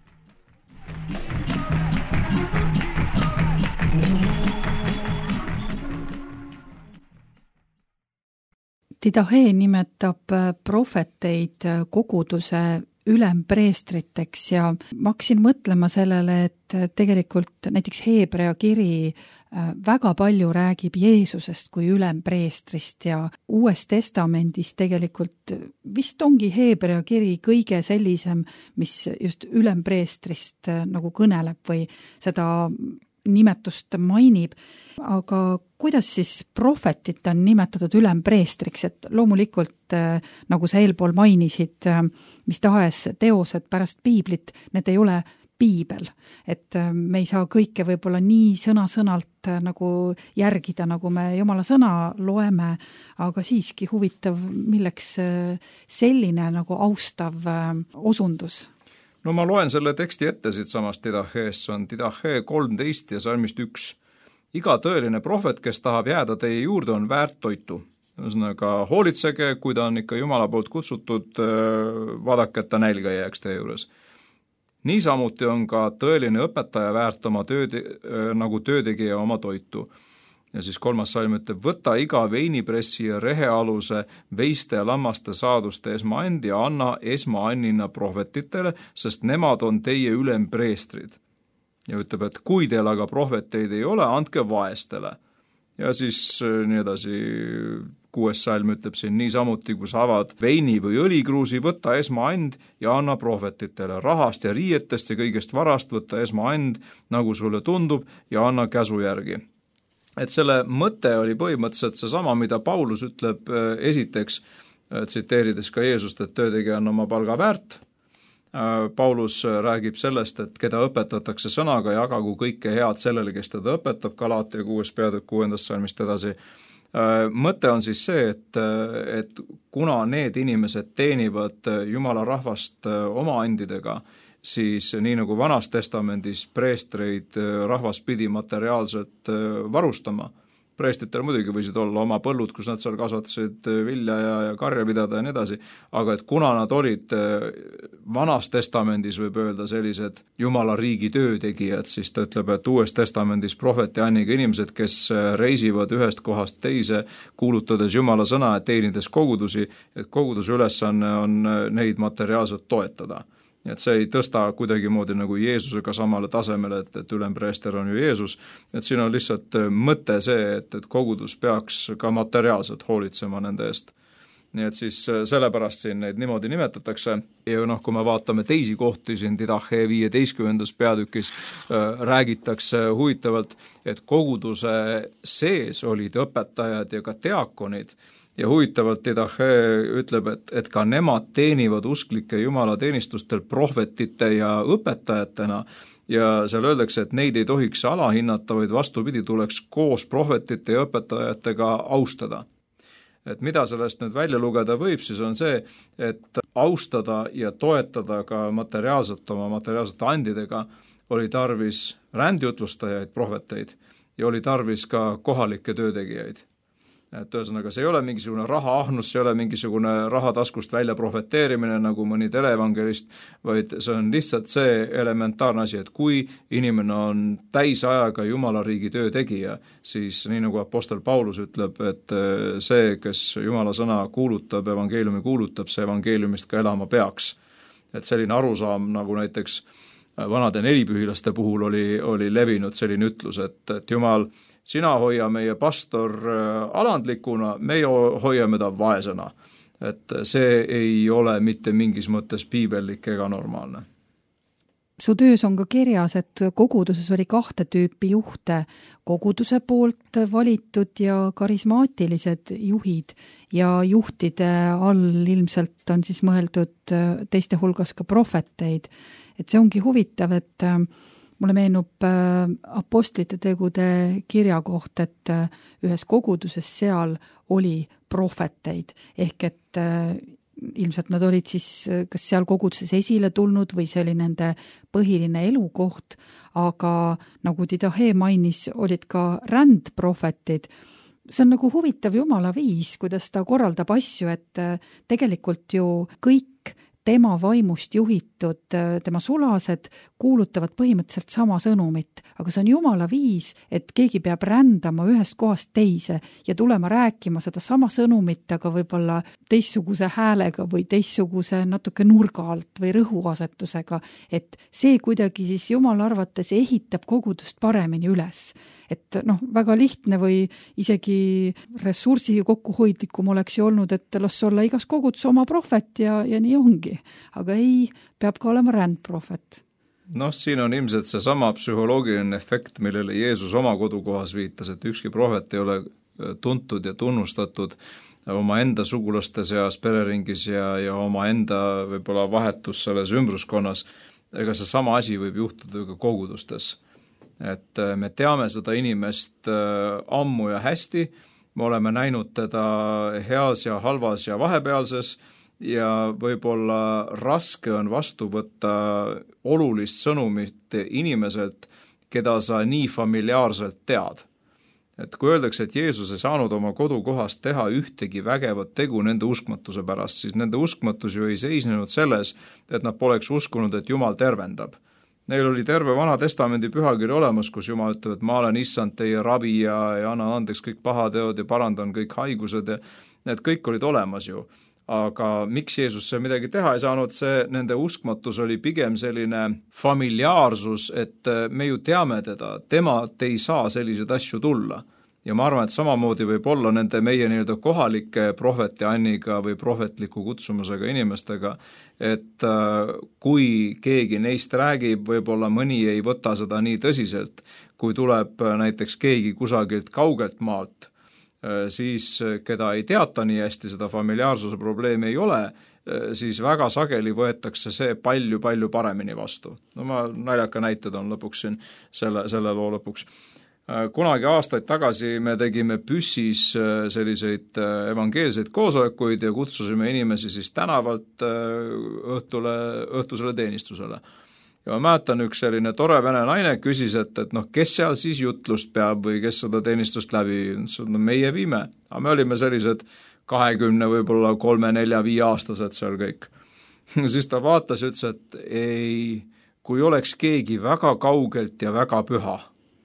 Didahe nimetab prohveteid koguduse ülempreestriteks ja ma hakkasin mõtlema sellele, et tegelikult näiteks Heebrea kiri väga palju räägib Jeesusest kui ülempreestrist ja Uues testamendis tegelikult vist ongi Heebrea kiri kõige sellisem, mis just ülempreestrist nagu kõneleb või seda nimetust mainib, aga kuidas siis prohvetit on nimetatud ülempreestriks, et loomulikult, nagu sa eelpool mainisid, mis tahes teosed pärast piiblit, need ei ole piibel, et me ei saa kõike võib-olla nii sõna-sõnalt nagu järgida, nagu me Jumala sõna loeme, aga siiski huvitav, milleks selline nagu austav osundus. No ma loen selle teksti ette siit samast Didaheest, see on Didahe kolmteist ja salmist üks. Iga tõeline prohvet, kes tahab jääda teie juurde, on väärt toitu. Ühesõnaga hoolitsege, kui ta on ikka Jumala poolt kutsutud, vaadake, et ta nälga jääks teie juures. Niisamuti on ka tõeline õpetaja väärt oma tööd, nagu töötegija oma toitu. Ja siis kolmas salm ütleb, võta iga veinipressi ja rehealuse, veiste ja lammaste saaduste esmaand ja anna esmaannina prohvetitele, sest nemad on teie ülempreestrid. Ja ütleb, et kui teil aga prohveteid ei ole, andke vaestele. Ja siis nii edasi kuues salm ütleb siin niisamuti, kui sa avad veini või õlikruusi, võta esmaand ja anna prohvetitele. Rahast ja riietest ja kõigest varast võtta esmaand, nagu sulle tundub, ja anna käsu järgi. Et selle mõte oli põhimõtteliselt seesama, mida Paulus ütleb esiteks, tsiteerides ka Jeesust, et töötegija on oma palga väärt. Paulus räägib sellest, et keda õpetatakse sõnaga, jagagu kõike head sellele, kes teda õpetab, Galaatia kuues peatükk kuuendast salmist edasi. Mõte on siis see, et, et kuna need inimesed teenivad Jumala rahvast oma andidega, siis nii nagu Vanas testamendis preestreid rahvas pidi materiaalselt varustama. Preestitel muidugi võisid olla oma põllud, kus nad seal kasvatasid vilja ja, ja karja pidada ja nii edasi, aga et kuna nad olid Vanas testamendis, võib öelda sellised Jumala riigi töötegijad, siis ta ütleb, et Uues testamendis prohveti anniga inimesed, kes reisivad ühest kohast teise, kuulutades Jumala sõna ja teenides kogudusi, et koguduse ülesanne on neid materiaalselt toetada. Et see ei tõsta kuidagi moodi nagu Jeesusega samale tasemele, et, et ülempreester on ju Jeesus, et siin on lihtsalt mõte see, et, et kogudus peaks ka materiaalselt hoolitsema nende eest. Nii et siis sellepärast siin neid niimoodi nimetatakse ja noh, kui me vaatame teisi kohti siin Didahe viieteistkümnendas peatükis äh, räägitakse huvitavalt, et koguduse sees olid õpetajad ja ka diakonid. Ja huvitavalt Didahe ütleb, et, et ka nemad teenivad usklike Jumala teenistustel prohvetite ja õpetajatena ja seal öeldakse, et neid ei tohiks alahinnata, vaid vastupidi tuleks koos prohvetite ja õpetajatega austada. Et mida sellest nüüd välja lugeda võib, siis on see, et austada ja toetada ka materiaalselt oma materiaalsete andidega oli tarvis rändjutlustajaid, prohveteid ja oli tarvis ka kohalikke töötegijaid. Et ühesõnaga, see ei ole mingisugune rahaahnus, see ei ole mingisugune rahataskust välja prohveteerimine nagu mõni teleevangelist, vaid see on lihtsalt see elementaarne asi, et kui inimene on täisajaga Jumala riigi töötegija, siis nii nagu apostel Paulus ütleb, et see, kes Jumala sõna kuulutab, evangeeliumi kuulutab, see evangeeliumist ka elama peaks. Et selline arusaam, nagu näiteks vanade nelipühilaste puhul oli, oli levinud selline ütlus, et, et Jumal, sina hoia meie pastor alandlikuna, meie hoiame ta vaesena. Et see ei ole mitte mingis mõttes piibellik ega normaalne. Su töös on ka kirjas, et koguduses oli kahte tüüpi juhte, koguduse poolt valitud ja karismaatilised juhid ja juhtide all ilmselt on siis mõeldud teiste hulgas ka prohveteid. Et see ongi huvitav, et mulle meenub apostlite tegude kirja koht, et ühes koguduses seal oli prohveteid, ehk et ilmselt nad olid siis kas seal koguduses esile tulnud või see oli nende põhiline elukoht, aga nagu Didahe mainis, olid ka rändprohvetid. See on nagu huvitav Jumala viis, kuidas ta korraldab asju, et tegelikult ju kõik tema vaimust juhitud, tema sulased kuulutavad põhimõtteliselt sama sõnumit, aga see on Jumala viis, et keegi peab rändama ühest kohast teise ja tulema rääkima seda sama sõnumit, aga võib-olla teistsuguse häälega või teistsuguse natuke nurga alt või rõhuasetusega, et see kuidagi siis Jumala arvates ehitab kogudust paremini üles. Et noh, väga lihtne või isegi ressursi kokkuhoidlikum oleks ju olnud, et las olla igas kogudus oma prohvet ja, ja nii ongi. Aga ei, peab ka olema rändprohvet. Noh, siin on ilmselt see sama psühholoogiline efekt, millele Jeesus oma kodukohas viitas, et ükski prohvet ei ole tuntud ja tunnustatud oma enda sugulaste seas, pereringis ja, ja oma enda võib-olla vahetus selles ümbruskonnas. Ega see sama asi võib juhtuda ka kogudustes. Et me teame seda inimest ammu ja hästi, me oleme näinud teda heas ja halvas ja vahepealses ja võib-olla raske on vastu võtta olulist sõnumit inimeselt, keda sa nii familiaarselt tead. Et kui öeldakse, et Jeesus ei saanud oma kodukohast teha ühtegi vägevat tegu nende uskmatuse pärast, siis nende uskmatus ju ei seisnenud selles, et nad poleks uskunud, et Jumal tervendab. Neil oli terve Vana Testamendi pühakiri olemas, kus Jumal ütleb, et ma olen issand teie ravi ja, ja annan andeks kõik pahateod ja parandan kõik haigused ja need kõik olid olemas ju. Aga miks Jeesus see midagi teha ei saanud, see nende uskmatus oli pigem selline familiaarsus, et me ju teame teda, temalt ei saa sellised asju tulla. Ja ma arvan, et samamoodi võib olla nende meie nii-öelda kohalike prohveti anniga või prohvetliku kutsumusega inimestega, et kui keegi neist räägib, võib-olla mõni ei võta seda nii tõsiselt, kui tuleb näiteks keegi kusagilt kaugelt maalt, siis keda ei teata nii hästi, seda familiaarsuse probleemi ei ole, siis väga sageli võetakse see palju-palju paremini vastu. No ma naljaka näited on lõpuks siin selle, selle loo lõpuks. Kunagi aastaid tagasi me tegime Püssis selliseid evangeelseid koosolekuid ja kutsusime inimesi siis tänavalt õhtule, õhtusele teenistusele. Ja ma mäletan, üks selline tore vene naine küsis, et, et noh, kes seal siis jutlust peab või kes seda teenistust läbi, no meie viime. Aga me olime sellised kahekümne, võib-olla kolme, nelja, viie aastased seal kõik. Siis ta vaatas ja ütles, et ei, kui oleks keegi väga kaugelt ja väga püha,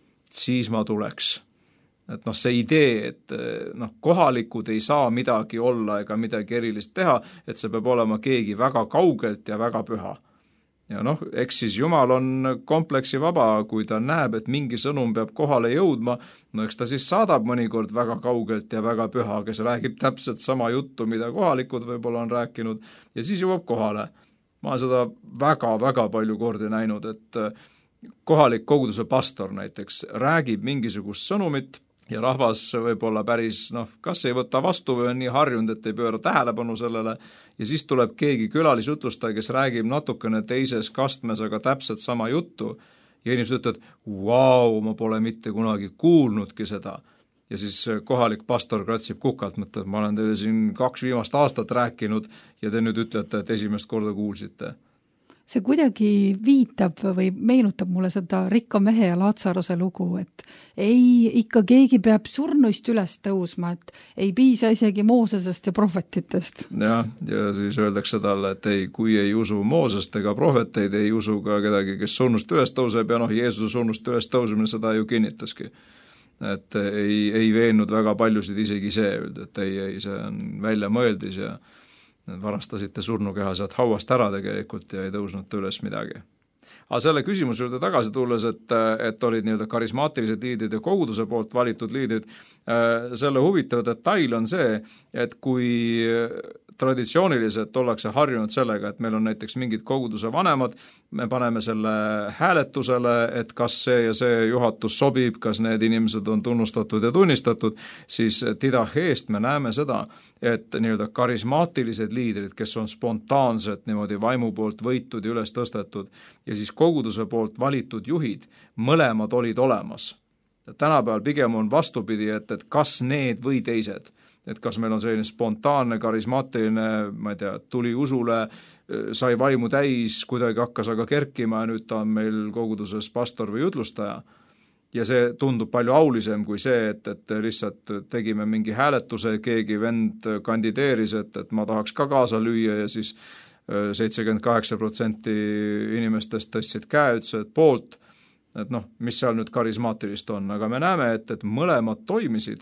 siis ma tuleks. Et noh, see idee, et noh, kohalikud ei saa midagi olla ega midagi erilist teha, et see peab olema keegi väga kaugelt ja väga püha. Ja noh, eks siis Jumal on kompleksi vaba, kui ta näeb, et mingi sõnum peab kohale jõudma, no eks ta siis saadab mõnikord väga kaugelt ja väga püha, kes räägib täpselt sama juttu, mida kohalikud võib-olla on rääkinud, ja siis jõuab kohale. Ma olen seda väga-väga palju kordi näinud, et kohalik koguduse pastor näiteks räägib mingisugust sõnumit ja rahvas võib-olla päris, noh, kas ei võta vastu või on nii harjunud, et ei pööra tähelepanu sellele ja siis tuleb keegi külalisjutlustaja, kes räägib natukene teises kastmes, aga täpselt sama juttu ja inimesed ütlevad, vau, ma pole mitte kunagi kuulnudki seda. Ja siis kohalik pastor kratsib kukalt, mõtleb, ma olen teile siin kaks viimast aastat rääkinud ja te nüüd ütlete, et esimest korda kuulsite. see kuidagi viitab või meenutab mulle seda rikka mehe ja Laatsaruse lugu, et ei, ikka keegi peab surnuist üles tõusma, et ei piisa isegi Moosesest ja prohvetitest. jah, ja siis öeldakse talle, et ei, kui ei usu Moosest ega prohveteid, ei usu ka kedagi, kes surnust üles tõuseb ja noh, Jeesuse surnust üles tõusumine seda ju kinnitaski. Et ei, ei veennud väga paljusid isegi see öelda, et ei, ei, see on välja mõeldis ja varastasite surnukeha sealt hauast ära tegelikult ja ei tõusnud ta üles midagi. Aga selle küsimuse juurde tagasi tulles, et, et olid nii-öelda karismaatilised liidrid ja koguduse poolt valitud liidrid, selle huvitav detail on see, et kui traditsiooniliselt ollakse harjunud sellega, et meil on näiteks mingid koguduse vanemad, me paneme selle hääletusele, et kas see ja see juhatus sobib, kas need inimesed on tunnustatud ja tunnistatud, siis Didaheest me näeme seda, et nii-öelda karismaatilised liidrid, kes on spontaanselt niimoodi vaimu poolt võitud ja üles tõstetud ja siis koguduse poolt valitud juhid, mõlemad olid olemas. Tänapäeval pigem on vastupidi, et, et kas need või teised, et kas meil on selline spontaanne, karismaatiline, ma ei tea, tuli usule, sai vaimu täis, kuidagi hakkas aga kerkima ja nüüd ta on meil koguduses pastor või jutlustaja. Ja see tundub palju aulisem kui see, et, et lihtsalt tegime mingi hääletuse, keegi vend kandideeris, et, et ma tahaks ka kaasa lüüa ja siis seitsekümmend kaheksa protsenti inimestest tõstsid käe, ütlesid poolt, et noh, mis seal nüüd karismaatilist on, aga me näeme, et, et mõlemad toimisid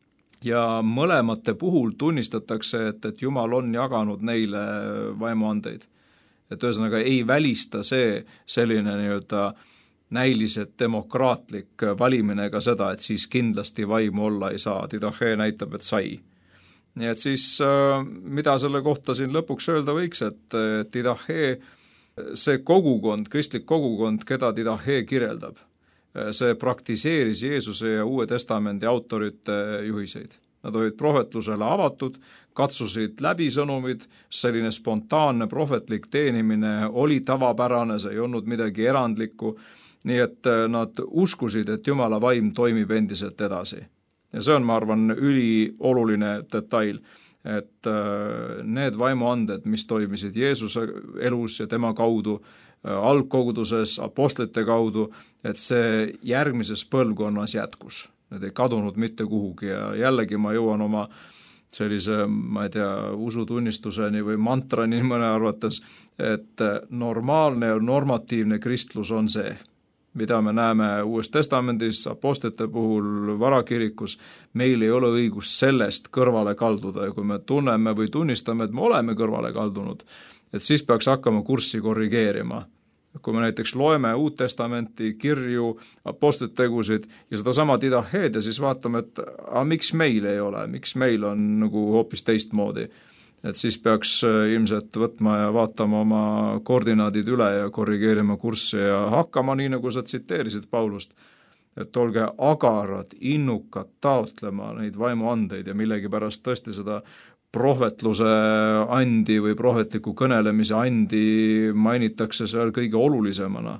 ja mõlemate puhul tunnistatakse, et, et Jumal on jaganud neile vaimuandeid. Et ühesõnaga ei välista see selline nii-öelda näiliselt demokraatlik valimine ka seda, et siis kindlasti vaimu olla ei saa. Didahe näitab, et sai. Nii et siis, mida selle kohta siin lõpuks öelda võiks, et Didahe, see kogukond, kristlik kogukond, keda Didahe kirjeldab, see praktiseeris Jeesuse ja Uue Testamendi autorite juhiseid. Nad olid prohvetlusele avatud, katsusid läbi sõnumid, selline spontaanne prohvetlik teenimine oli tavapärane, see ei olnud midagi erandlikku, nii et nad uskusid, et Jumala vaim toimib endiselt edasi. Ja see on, ma arvan, ülioluline detail, et need vaimuanded, mis toimisid Jeesuse elus ja tema kaudu, algkoguduses, apostlite kaudu, et see järgmises põlvkonnas jätkus. Need ei kadunud mitte kuhugi ja jällegi ma jõuan oma sellise, ma ei tea, usutunnistuseni või mantrani mõne arvates, et normaalne ja normatiivne kristlus on see, mida me näeme Uues Testamendis, apostlite puhul, varakirikus, meil ei ole õigus sellest kõrvale kalduda ja kui me tunneme või tunnistame, et me oleme kõrvale kaldunud, et siis peaks hakkama kurssi korrigeerima. Kui me näiteks loeme Uut Testamenti, kirju, apostlite tegusid ja seda sama Didaheed ja siis vaatame, et a, miks meil ei ole, miks meil on nagu hoopis teistmoodi. Et siis peaks ilmselt võtma ja vaatama oma koordinaadid üle ja korrigeerima kurssi ja hakkama nii, nagu sa tsiteerisid Paulust. Et olge agarad, innukad taotlema neid vaimuandeid ja millegipärast tõesti seda prohvetluse andi või prohvetliku kõnelemise andi mainitakse seal kõige olulisemana.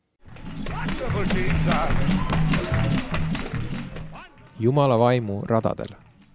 Jumala vaimu radadel.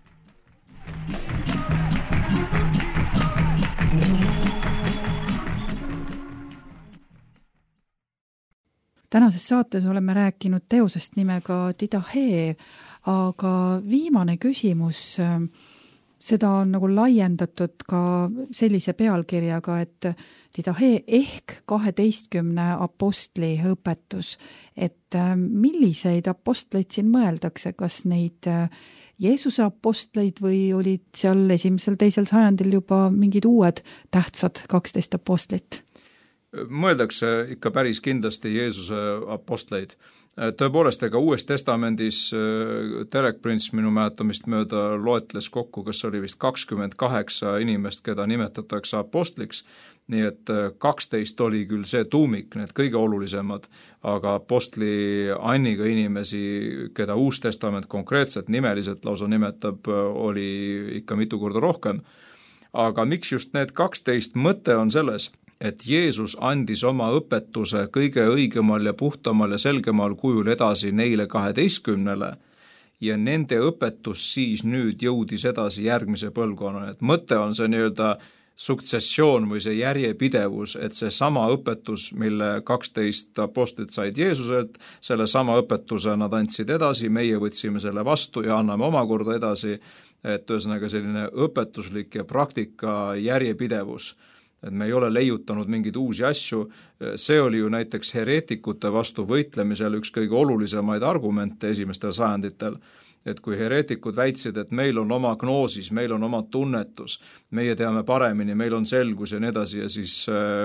Tänases saates oleme rääkinud teosest nimega Didahe, aga viimane küsimus, seda on nagu laiendatud ka sellise pealkirjaga, et Didahe ehk kaheteistkümne apostli õpetus, et milliseid apostleid siin mõeldakse, kas neid Jeesuse apostleid või olid seal esimesel teisel sajandil juba mingid uued tähtsad kaksteist apostlit? Mõeldakse ikka päris kindlasti Jeesuse apostleid. Tõepoolest, ega Uues Testamendis Derek Prince minu mäletamist mööda loetles kokku, kas oli vist kakskümmend kaheksa inimest, keda nimetatakse apostliks, nii et kaksteist oli küll see tuumik, need kõige olulisemad, aga apostli anniga inimesi, keda Uus Testament konkreetselt nimeliselt lausa nimetab, oli ikka mitu korda rohkem. Aga miks just need kaksteist? Mõte on selles, et Jeesus andis oma õpetuse kõige õigemal ja puhtamal ja selgemal kujul edasi neile kaheteistkümnele ja nende õpetus siis nüüd jõudis edasi järgmise põlvkonna. Et mõte on see nii-öelda suksessioon või see järjepidevus, et see sama õpetus, mille kaksteist apostlit said Jeesuselt, selle sama õpetuse nad andsid edasi, meie võtsime selle vastu ja anname omakorda edasi, et ühesõnaga selline õpetuslik ja praktika järjepidevus, et me ei ole leiutanud mingeid uusi asju, see oli ju näiteks hereetikute vastu võitlemisel üks kõige olulisemaid argumente esimestel sajanditel, et kui hereetikud väitsid, et meil on oma gnoosis, meil on oma tunnetus, meie teame paremini, meil on selgus ja nii edasi, ja siis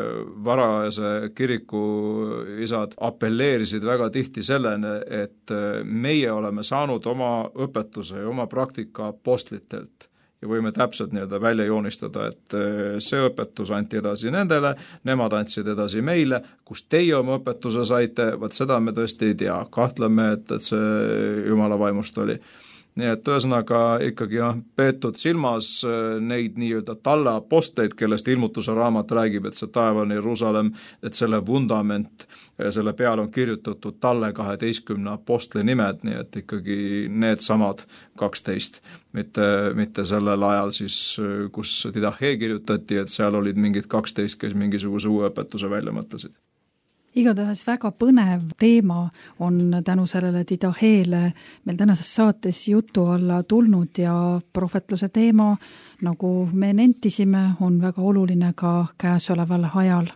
varajase kiriku isad apelleerisid väga tihti selleni, et meie oleme saanud oma õpetuse ja oma praktika apostlitelt. Ja võime täpselt nii-öelda välja joonistada, et see õpetus anti edasi nendele, nemad andsid edasi meile, kus teie oma õpetuse saite, vaat seda me tõesti ei tea, kahtleme, et, et see Jumala vaimust oli. Nii et ühesõnaga ikkagi on peetud silmas neid nii-öelda talle apostleid, kellest ilmutuse raamat räägib, et see taevane Jerusalem, et selle vundament, selle peale on kirjutatud talle kaheteistkümne apostli nimed, nii et ikkagi need samad kaksteist, mitte, mitte sellel ajal siis, kus Didache kirjutati, et seal olid mingid kaksteist, kes mingisuguse uue õpetuse välja mõtlesid. Igatahes väga põnev teema on tänu sellele Didahele meil tänases saates jutu alla tulnud ja prohvetluse teema, nagu me nentisime, on väga oluline ka käesoleval ajal.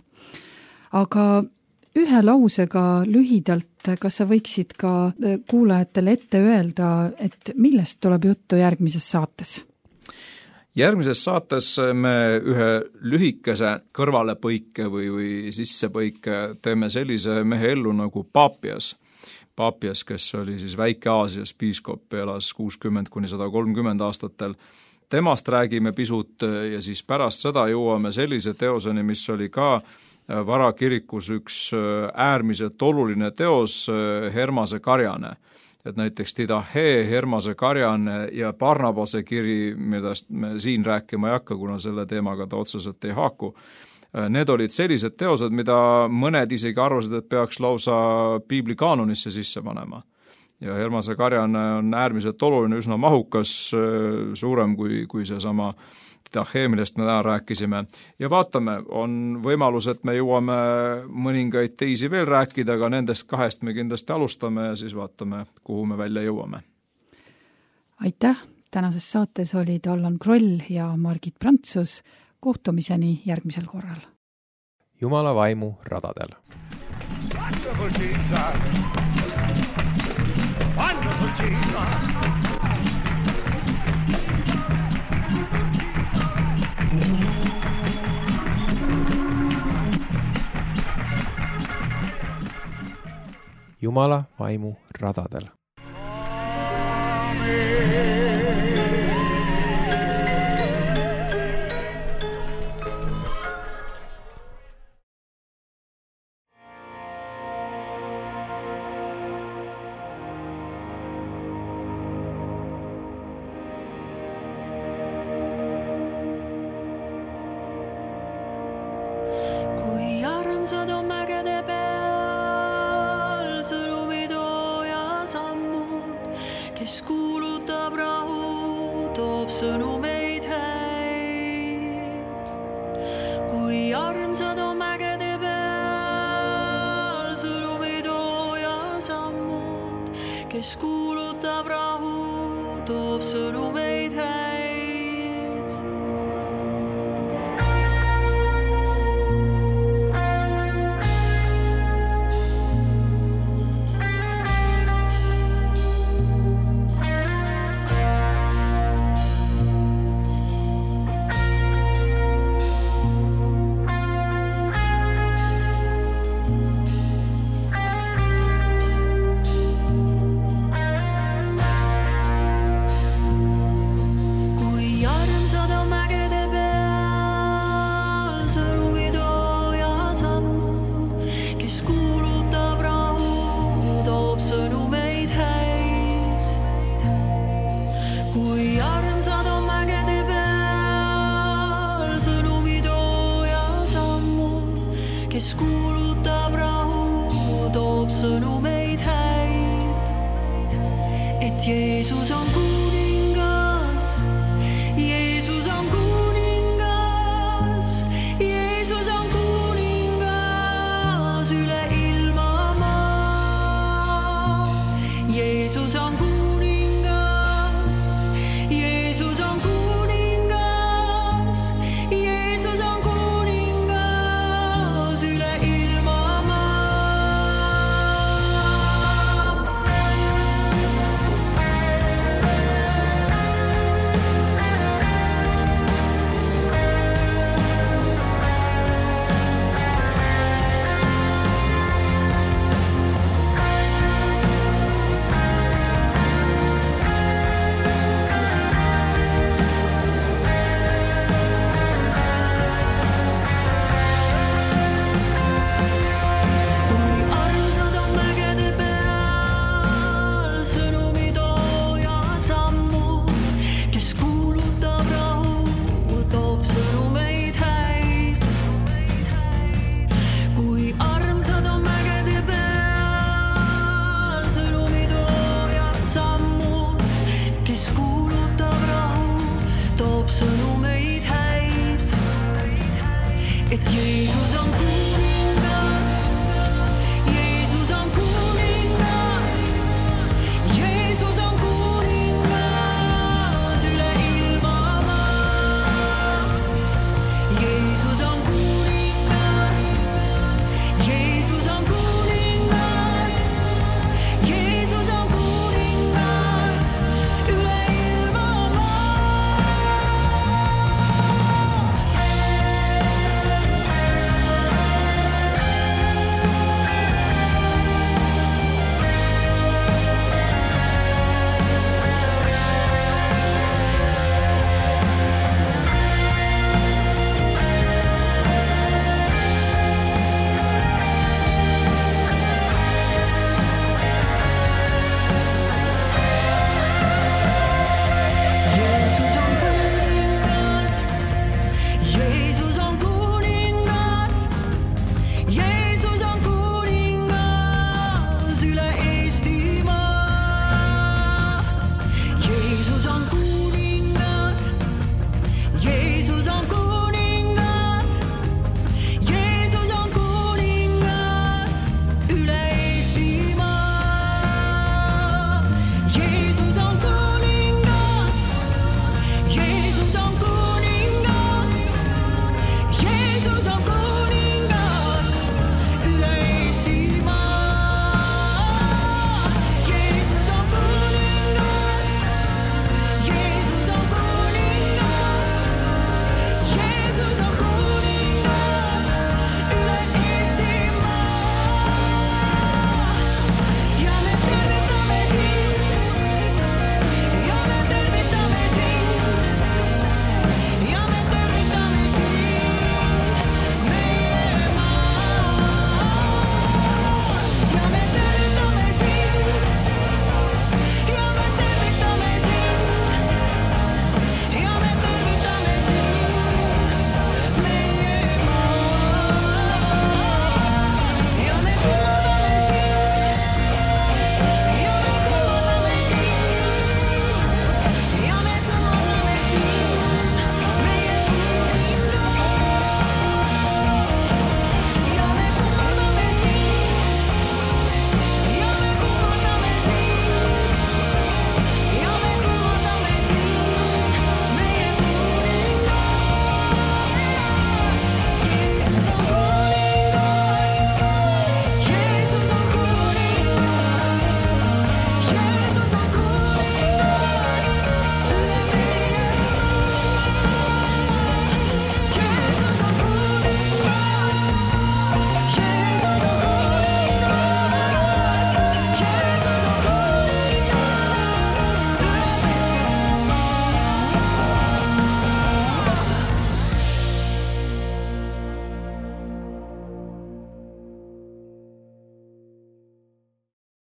Aga ühe lausega lühidalt, kas sa võiksid ka kuulajatele ette öelda, et millest tuleb juttu järgmises saates? Järgmises saates me ühe lühikese kõrvalepõike või, või sissepõike teeme sellise mehe ellu nagu Papias. Papias, kes oli siis Väike-Aasias piiskop, elas kuuskümmend kuni sada kolmkümmend aastatel. Temast räägime pisut ja siis pärast seda jõuame sellise teoseni, mis oli ka varakirikus üks äärmiselt oluline teos, Hermase karjane. Et näiteks Didache, Hermase karjane ja Barnabase kiri, millest me siin rääkima ei hakka, kuna selle teemaga ta otseselt ei haaku. Need olid sellised teosed, mida mõned isegi arvasid, et peaks lausa piibli kaanonisse sisse panema. Ja Hermase karjane on äärmiselt oluline, üsna mahukas, suurem kui, kui see sama Didache, millest me täna rääkisime. Ja vaatame, on võimalus, et me jõuame mõningaid teisi veel rääkida, aga nendest kahest me kindlasti alustame ja siis vaatame, kuhu me välja jõuame. Aitäh! Tänases saates olid Allan Kroll ja Margit Prantsus. Kohtumiseni järgmisel korral. Jumala vaimu radadel. Wonderful Jesus! Wonderful Jesus! Jumala vaimu radadel. Kui armsad on mägede peal sõnumitooja sammud, kes kuulutab rahu, toob sõnumeid häid. Kui armsad on mägede peal sõnumitooja sammud, kes kuulutab rahu, toob sõnumeid häid. Kes kuulutab rahu, toob sõnumeid häid, et Jeesus on kuningas, Jeesus on kuningas. Jeesus on